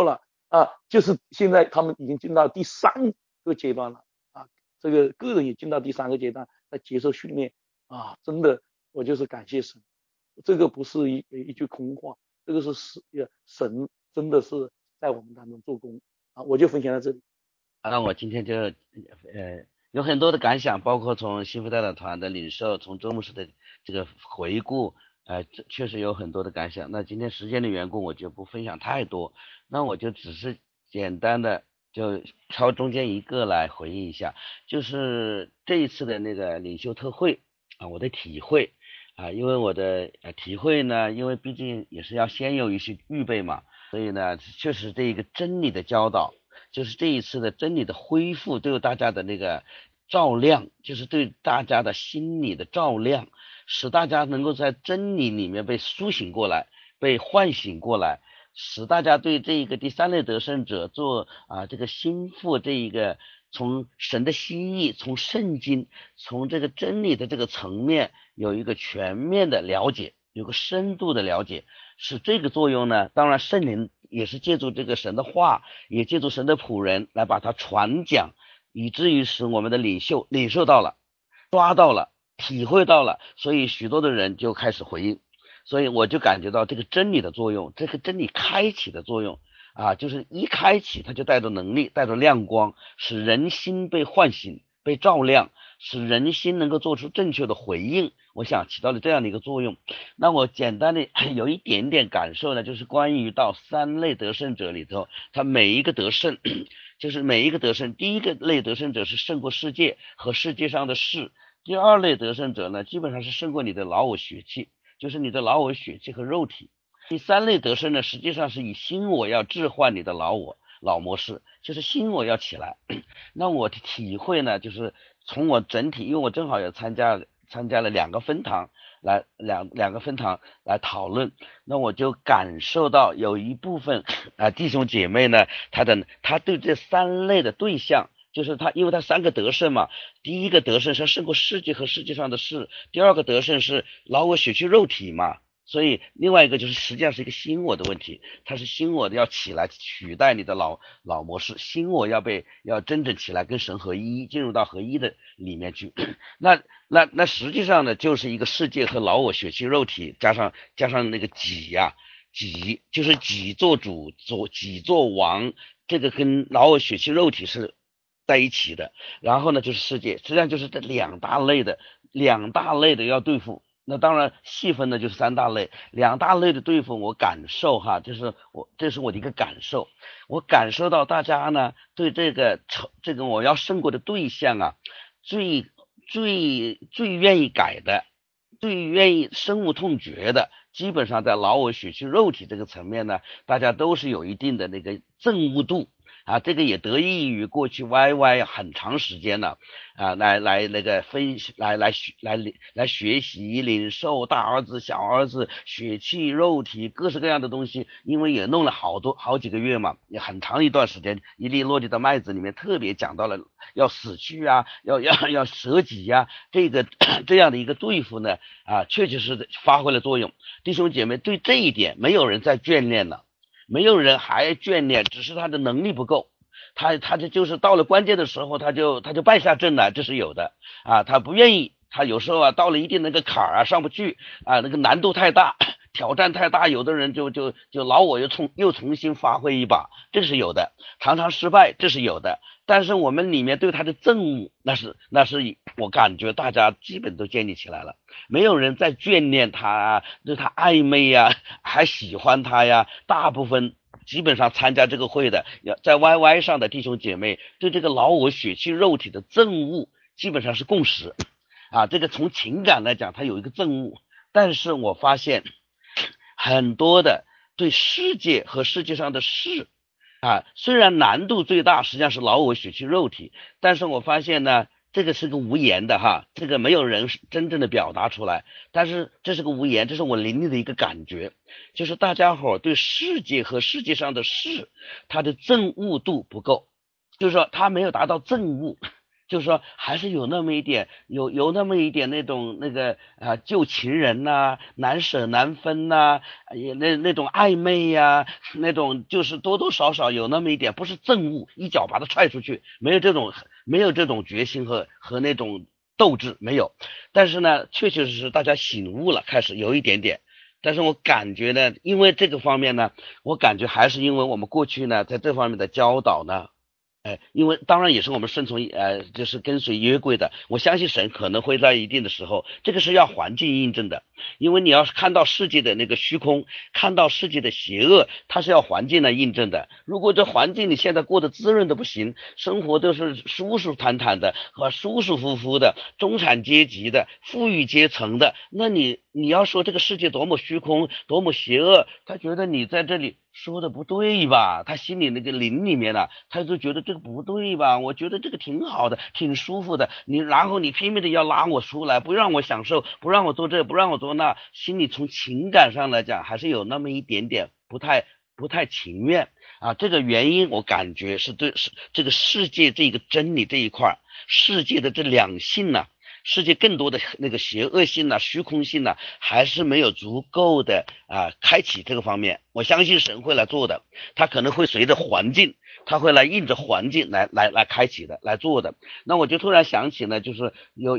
就是现在他们已经进到第3个阶段了这个个人也进到第3个阶段，在接受训练真的我就是感谢神，这个不是一句空话，这个是神真的是在我们当中做工我就分享到这里。 那我今天就有很多的感想，包括从幸福代表团的领受，从周牧师的这个回顾，确实有很多的感想。那今天时间的缘故，我就不分享太多，那我就只是简单的就挑中间一个来回应一下，就是这一次的那个领袖特会我的体会因为我的体会呢，因为毕竟也是要先有一些预备嘛，所以呢，确实这一个真理的教导。就是这一次的真理的恢复，对大家的那个照亮，就是对大家的心理的照亮，使大家能够在真理里面被苏醒过来，被唤醒过来，使大家对这一个第3类得胜者做这个心腹这一个从神的心意，从圣经，从这个真理的这个层面有一个全面的了解，有个深度的了解，是这个作用呢。当然圣灵也是借助这个神的话，也借助神的仆人来把它传讲，以至于使我们的领袖领受到了，抓到了，体会到了，所以许多的人就开始回应。所以我就感觉到这个真理的作用，这个真理开启的作用就是一开启它就带着能力，带着亮光，使人心被唤醒，被照亮，使人心能够做出正确的回应，我想起到了这样的一个作用。那我简单的有一点点感受呢，就是关于到3类得胜者里头，他每一个得胜就是每一个得胜，第一个类得胜者是胜过世界和世界上的事，第2类得胜者呢，基本上是胜过你的老我血气，就是你的老我血气和肉体。第3类得胜呢，实际上是以心我要置换你的老模式，就是心我要起来。那我的体会呢，就是从我整体，因为我正好也参加了2个分堂来两个分堂来讨论，那我就感受到有一部分弟兄姐妹呢，他对这3类的对象，就是因为他3个得胜嘛，第一个得胜是胜过世界和世界上的事，第2个得胜是老我血气肉体嘛，所以另外一个就是实际上是一个心我的问题，它是心我的要起来取代你的老模式，心我要真正起来跟神合一，进入到合一的里面去。那实际上呢，就是一个世界和老我血气肉体加上那个己就是己做主，己做王，这个跟老我血气肉体是在一起的。然后呢就是世界，实际上就是这两大类的要对付。那当然细分呢就是3大类，2大类的对付我感受这是我的一个感受，我感受到大家呢对这个我要胜过的对象最愿意改的，最愿意深恶痛绝的，基本上在老我血气肉体这个层面呢，大家都是有一定的那个憎恶度这个也得益于过去 YY 很长时间了来那个来学习领受大儿子小儿子血气肉体各式各样的东西，因为也弄了好几个月嘛，也很长一段时间，一粒落地的麦子里面特别讲到了要死去要舍己这样的一个对付呢确实是发挥了作用。弟兄姐妹，对这一点没有人再眷恋了，没有人还眷恋，只是他的能力不够，他就是到了关键的时候他就败下阵来，这是有的他不愿意，他有时候到了一定那个坎上不去那个难度太大，挑战太大，有的人就老我又重新发挥一把，这是有的，常常失败，这是有的。但是我们里面对他的憎恶，那是我感觉大家基本都建立起来了，没有人再眷恋他对他暧昧还喜欢他大部分基本上参加这个会的在 YY 上的弟兄姐妹对这个老我血气肉体的憎恶基本上是共识这个从情感来讲他有一个憎恶。但是我发现很多的对世界和世界上的事虽然难度最大实际上是老我血气肉体，但是我发现呢这个是个无言的这个没有人真正的表达出来，但是这是个无言，这是我灵里的一个感觉，就是大家伙对世界和世界上的事他的憎恶度不够，就是说他没有达到憎恶， 就是说还是有那么一点有那么一点那种旧情人呐、难舍难分呐、那种暧昧呀、那种就是多多少少有那么一点，不是憎恶，一脚把他踹出去，没有这种决心和那种斗志没有。但是呢，确确实实大家醒悟了，开始有一点点。但是我感觉呢，因为这个方面呢，我感觉还是因为我们过去呢在这方面的教导呢。因为当然也是我们顺从就是跟随约柜的，我相信神可能会在一定的时候，这个是要环境印证的，因为你要看到世界的那个虚空，看到世界的邪恶，它是要环境来印证的。如果这环境你现在过得滋润的不行，生活都是舒舒坦坦的和舒舒服服的，中产阶级的富裕阶层的，那你要说这个世界多么虚空多么邪恶，他觉得你在这里说的不对吧，他心里那个灵里面呢，他就觉得这个不对吧，我觉得这个挺好的挺舒服的，然后你拼命的要拉我出来，不让我享受，不让我做这不让我做那，心里从情感上来讲还是有那么一点点不太情愿啊。这个原因我感觉是这个世界这个真理这一块，世界的这两性呢，世界更多的那个邪恶性呢、虚空性呢，还是没有足够的开启这个方面。我相信神会来做的，他可能会随着环境，他会来应着环境来开启的，来做的。那我就突然想起呢，就是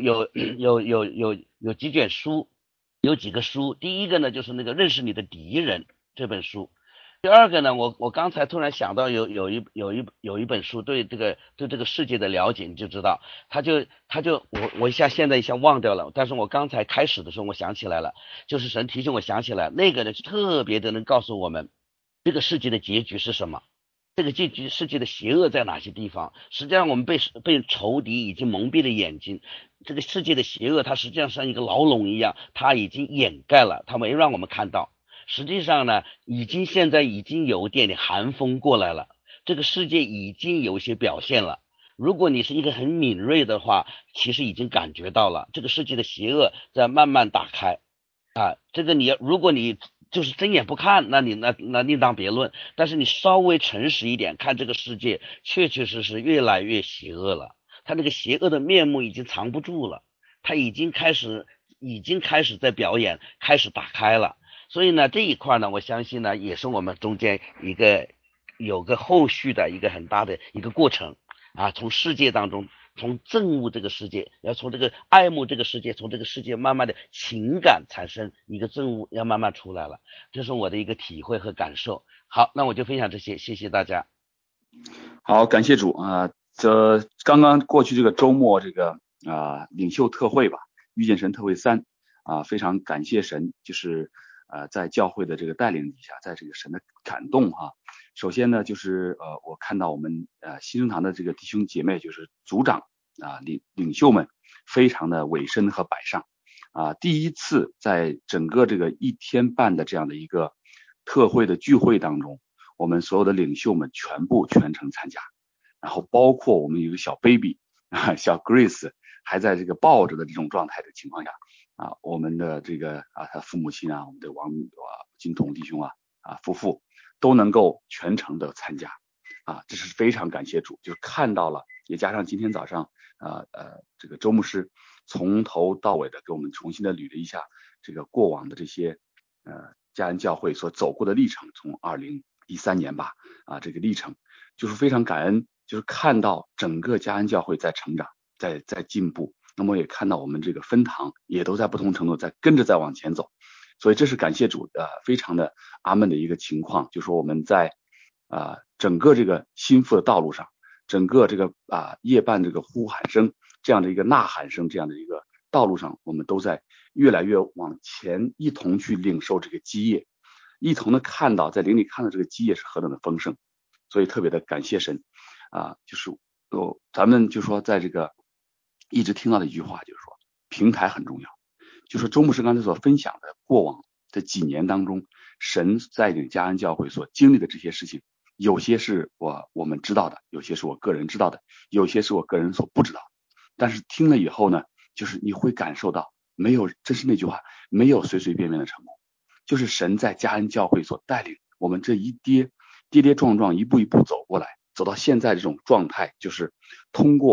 有几卷书，有几个书。第一个呢，就是那个认识你的敌人这本书。第二个呢，我刚才突然想到有一本书对这个世界的了解，你就知道，他就我现在一下忘掉了，但是我刚才开始的时候我想起来了，就是神提醒我想起来，那个呢是特别的能告诉我们这个世界的结局是什么，这个世界的邪恶在哪些地方。实际上我们被仇敌已经蒙蔽了眼睛，这个世界的邪恶它实际上像一个牢笼一样，它已经掩盖了，它没让我们看到。实际上呢，现在已经有点点寒风过来了，这个世界已经有些表现了。如果你是一个很敏锐的话，其实已经感觉到了这个世界的邪恶在慢慢打开啊。这个如果你就是睁眼不看，那另当别论。但是你稍微诚实一点，看这个世界确确实实越来越邪恶了，它那个邪恶的面目已经藏不住了，它已经开始在表演，开始打开了。所以呢，这一块呢，我相信呢，也是我们中间有个后续的一个很大的一个过程啊，从世界当中，从憎恶这个世界，要从这个爱慕这个世界，从这个世界慢慢的情感产生一个憎恶，要慢慢出来了，这是我的一个体会和感受。好，那我就分享这些，谢谢大家。 好，感谢主啊！这刚刚过去这个周末，这个领袖特会吧，遇见神特会3啊，非常感谢神，就是在教会的这个带领底下，在这个神的感动哈。首先呢，就是我看到我们新生堂的这个弟兄姐妹，就是组长领袖们，非常的委身和摆上啊。第一次在整个这个1天半的这样的一个特会的聚会当中，我们所有的领袖们全程参加，然后包括我们有个小 baby 小 Grace 还在这个抱着的这种状态的情况下我们的这个他父母亲我们的金童弟兄夫妇都能够全程的参加这是非常感谢主，就是看到了，也加上今天早上这个周牧师从头到尾的给我们重新的捋了一下这个过往的这些家恩教会所走过的历程，从2013年吧这个历程，就是非常感恩，就是看到整个家恩教会在成长，在进步，那么也看到我们这个分堂也都在不同程度在跟着在往前走，所以这是感谢主非常的阿们的一个情况，就是说我们在整个这个心腹的道路上，整个这个夜半这个呼喊声，这样的一个呐喊声，这样的一个道路上，我们都在越来越往前一同去领受这个基业，一同的看到在灵里看到这个基业是何等的丰盛，所以特别的感谢神就是咱们就说在这个一直听到的一句话，就是说平台很重要，就是周牧师刚才所分享的过往这几年当中，神在这个家恩教会所经历的这些事情，有些是我们知道的，有些是我个人知道的，有些是我个人所不知道的，但是听了以后呢，就是你会感受到真是那句话，没有随随便便的成功，就是神在家恩教会所带领我们这跌跌撞撞一步一步走过来，走到现在这种状态，就是通过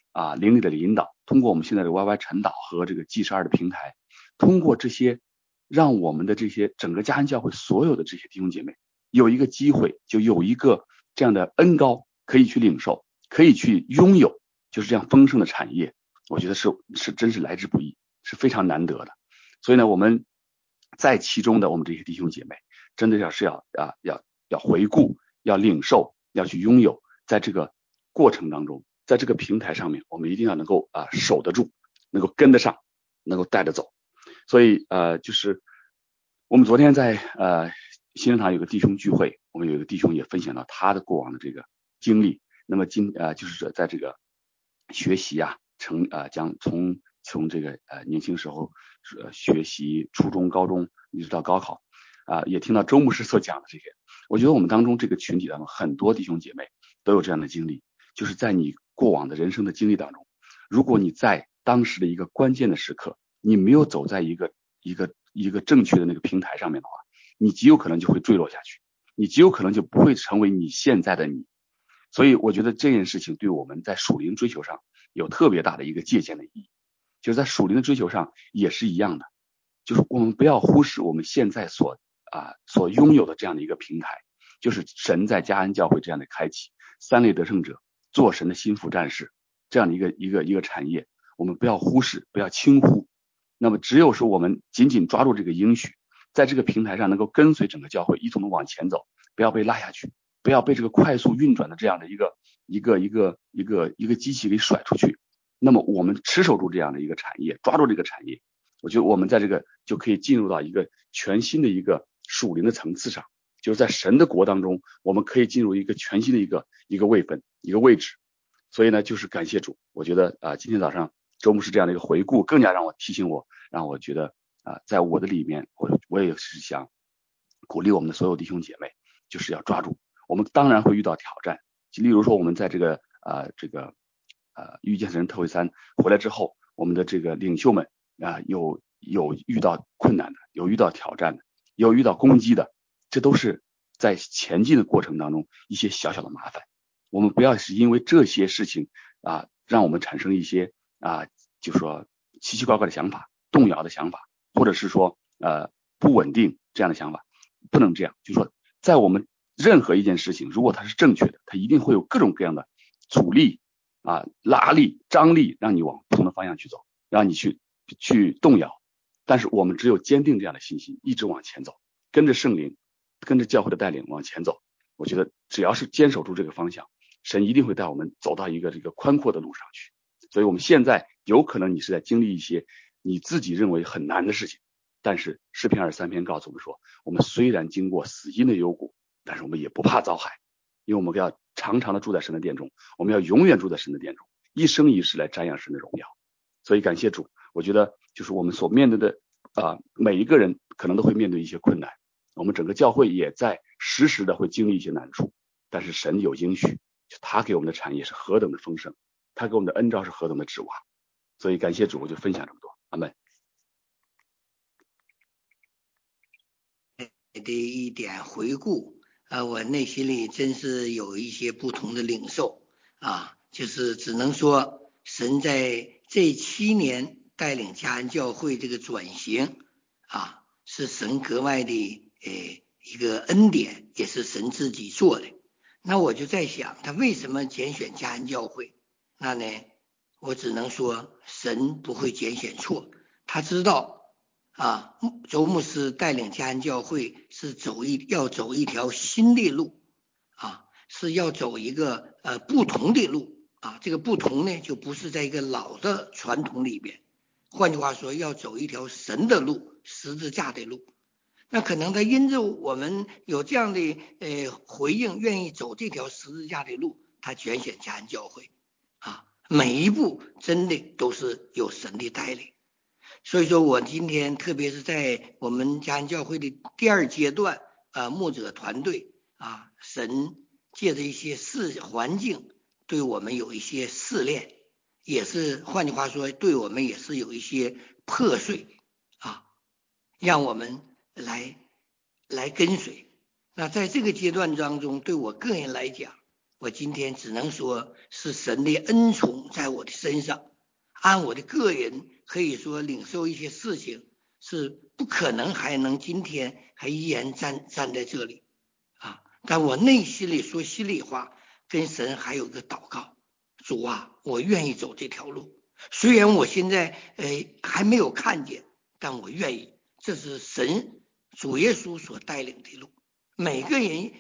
灵里的引导，通过我们现在的 YY 晨祷和这个 G12的平台，通过这些让我们的这些整个嘉恩教会所有的这些弟兄姐妹有一个机会，就有一个这样的恩膏可以去领受，可以去拥有，就是这样丰盛的产业，我觉得是真是来之不易，是非常难得的。所以呢，我们在其中的我们这些弟兄姐妹，真的要回顾，要领受，要去拥有，在这个过程当中，在这个平台上面，我们一定要能够守得住，能够跟得上，能够带得走。所以就是我们昨天在新生堂有个弟兄聚会，我们有一个弟兄也分享到他的过往的这个经历。那么就是在这个学习将从这个年轻时候学习初中、高中一直到高考也听到周牧师所讲的这些。我觉得我们当中这个群体当中很多弟兄姐妹都有这样的经历，就是在你过往的人生的经历当中，如果你在当时的一个关键的时刻，你没有走在一个正确的那个平台上面的话，你极有可能就会坠落下去，你极有可能就不会成为你现在的你。所以我觉得这件事情对我们在属灵追求上有特别大的一个借鉴的意义，就是在属灵的追求上也是一样的，就是我们不要忽视我们现在所拥有的这样的一个平台，就是神在嘉恩教会这样的开启，三类得胜者做神的心腹战士这样的一个产业，我们不要忽视，不要轻忽。那么只有说我们紧紧抓住这个应许，在这个平台上能够跟随整个教会一同的往前走，不要被拉下去，不要被这个快速运转的这样的一个机器给甩出去。那么我们持守住这样的一个产业，抓住这个产业，我觉得我们在这个就可以进入到一个全新的一个属灵的层次上，就是在神的国当中，我们可以进入一个全新的一个位分，一个位置。所以呢，就是感谢主，我觉得今天早上周牧师这样的一个回顾，更加让我提醒我，让我觉得在我的里面，我也是想鼓励我们的所有弟兄姐妹，就是要抓住。我们当然会遇到挑战，例如说我们在这个遇见神特会3回来之后，我们的这个领袖们有遇到困难的，有遇到挑战的，有遇到攻击的，这都是在前进的过程当中一些小小的麻烦。我们不要是因为这些事情让我们产生一些就说奇奇怪怪的想法，动摇的想法，或者是说不稳定这样的想法，不能这样。就是说在我们任何一件事情，如果它是正确的，它一定会有各种各样的阻力拉力、张力，让你往不同的方向去走，让你去动摇。但是我们只有坚定这样的信心，一直往前走，跟着圣灵，跟着教会的带领往前走。我觉得只要是坚守住这个方向，神一定会带我们走到一个这个宽阔的路上去。所以我们现在有可能你是在经历一些你自己认为很难的事情，但是诗篇23篇告诉我们说，我们虽然经过死荫的幽谷，但是我们也不怕遭害，因为我们要常常的住在神的殿中，我们要永远住在神的殿中，一生一世来瞻仰神的荣耀。所以感谢主，我觉得就是我们所面对的每一个人可能都会面对一些困难，我们整个教会也在时时的会经历一些难处，但是神有应许，他给我们的产业是何等的丰盛，他给我们的恩召是何等的指望。所以感谢主，我就分享这么多，阿们。 的一点回顾我内心里真是有一些不同的领受就是只能说神在这7年带领嘉恩教会这个转型是神格外的一个恩典，也是神自己做的。那我就在想，他为什么拣选嘉恩教会？那呢，我只能说神不会拣选错，他知道周牧师带领嘉恩教会是要走一条新的路是要走一个不同的路这个不同呢，就不是在一个老的传统里边，换句话说，要走一条神的路，十字架的路。那可能他因着我们有这样的回应，愿意走这条十字架的路，他拣选嘉恩教会每一步真的都是有神的带领。所以说我今天特别是在我们嘉恩教会的第2阶段牧者团队神借着一些环境对我们有一些试炼，也是换句话说对我们也是有一些破碎让我们来跟随。那在这个阶段当中，对我个人来讲， 我今天只能说是神的恩宠在我的身上，按我的个人可以说领受一些事情是不可能还能今天还依然站在这里啊，但我内心里说心里话，跟神还有个祷告，主啊，我愿意走这条路，虽然我现在还没有看见，但我愿意，这是神主耶稣所带领的路。每个人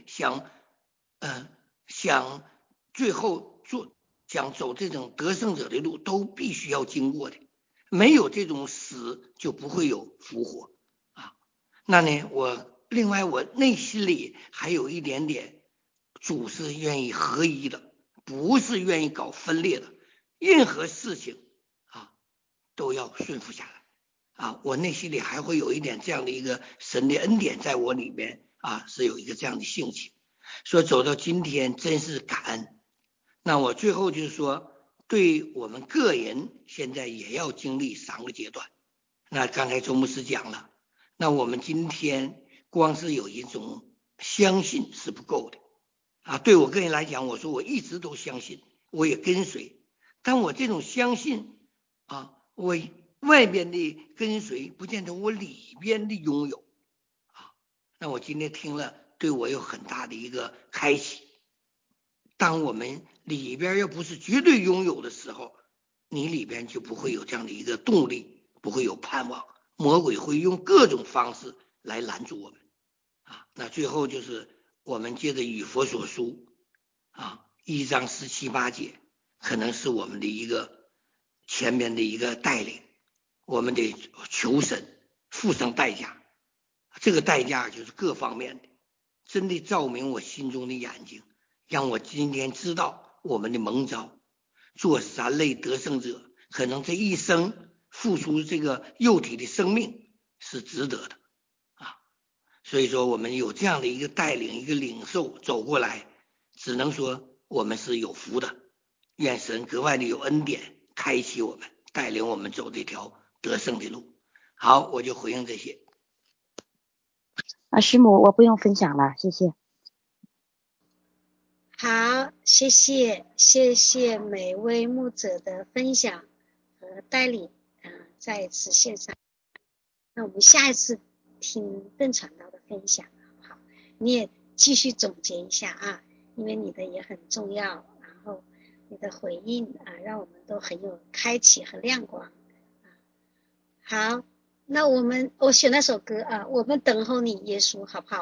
想最后想走这种得胜者的路，都必须要经过的，没有这种死就不会有复活啊。那呢，另外我内心里还有一点点，主是愿意合一的，不是愿意搞分裂的，任何事情啊都要顺服下来啊。我内心里还会有一点这样的一个神的恩典在我里面啊，是有一个这样的性情。说走到今天真是感恩。那我最后就是说，对我们个人现在也要经历3个阶段。那刚才周牧师讲了，那我们今天光是有一种相信是不够的啊。对我个人来讲，我说我一直都相信，我也跟随，但我这种相信啊，我外边的跟随不见得我里边的拥有啊。那我今天听了，对我有很大的一个开启。当我们里边要不是绝对拥有的时候，你里边就不会有这样的一个动力，不会有盼望，魔鬼会用各种方式来拦阻我们啊。那最后就是我们接着以弗所书啊1章17、18节，可能是我们的一个前面的一个带领，我们得求神付上代价，这个代价就是各方面的，真的照明我心中的眼睛，让我今天知道我们的蒙召，做3类得胜者，可能这一生付出这个肉体的生命是值得的啊。所以说我们有这样的一个带领，一个领受走过来，只能说我们是有福的。愿神格外的有恩典，开启我们，带领我们走这条得胜的路。好，我就回应这些。 师母，我不用分享了，谢谢。 好，谢谢每位牧者的分享和带领再一次献上。那我们下一次听邓传道的分享，好不好？你也继续总结一下啊，因为你的也很重要，然后你的回应让我们都很有开启和亮光好，那我选那首歌我们等候你耶稣，好不好？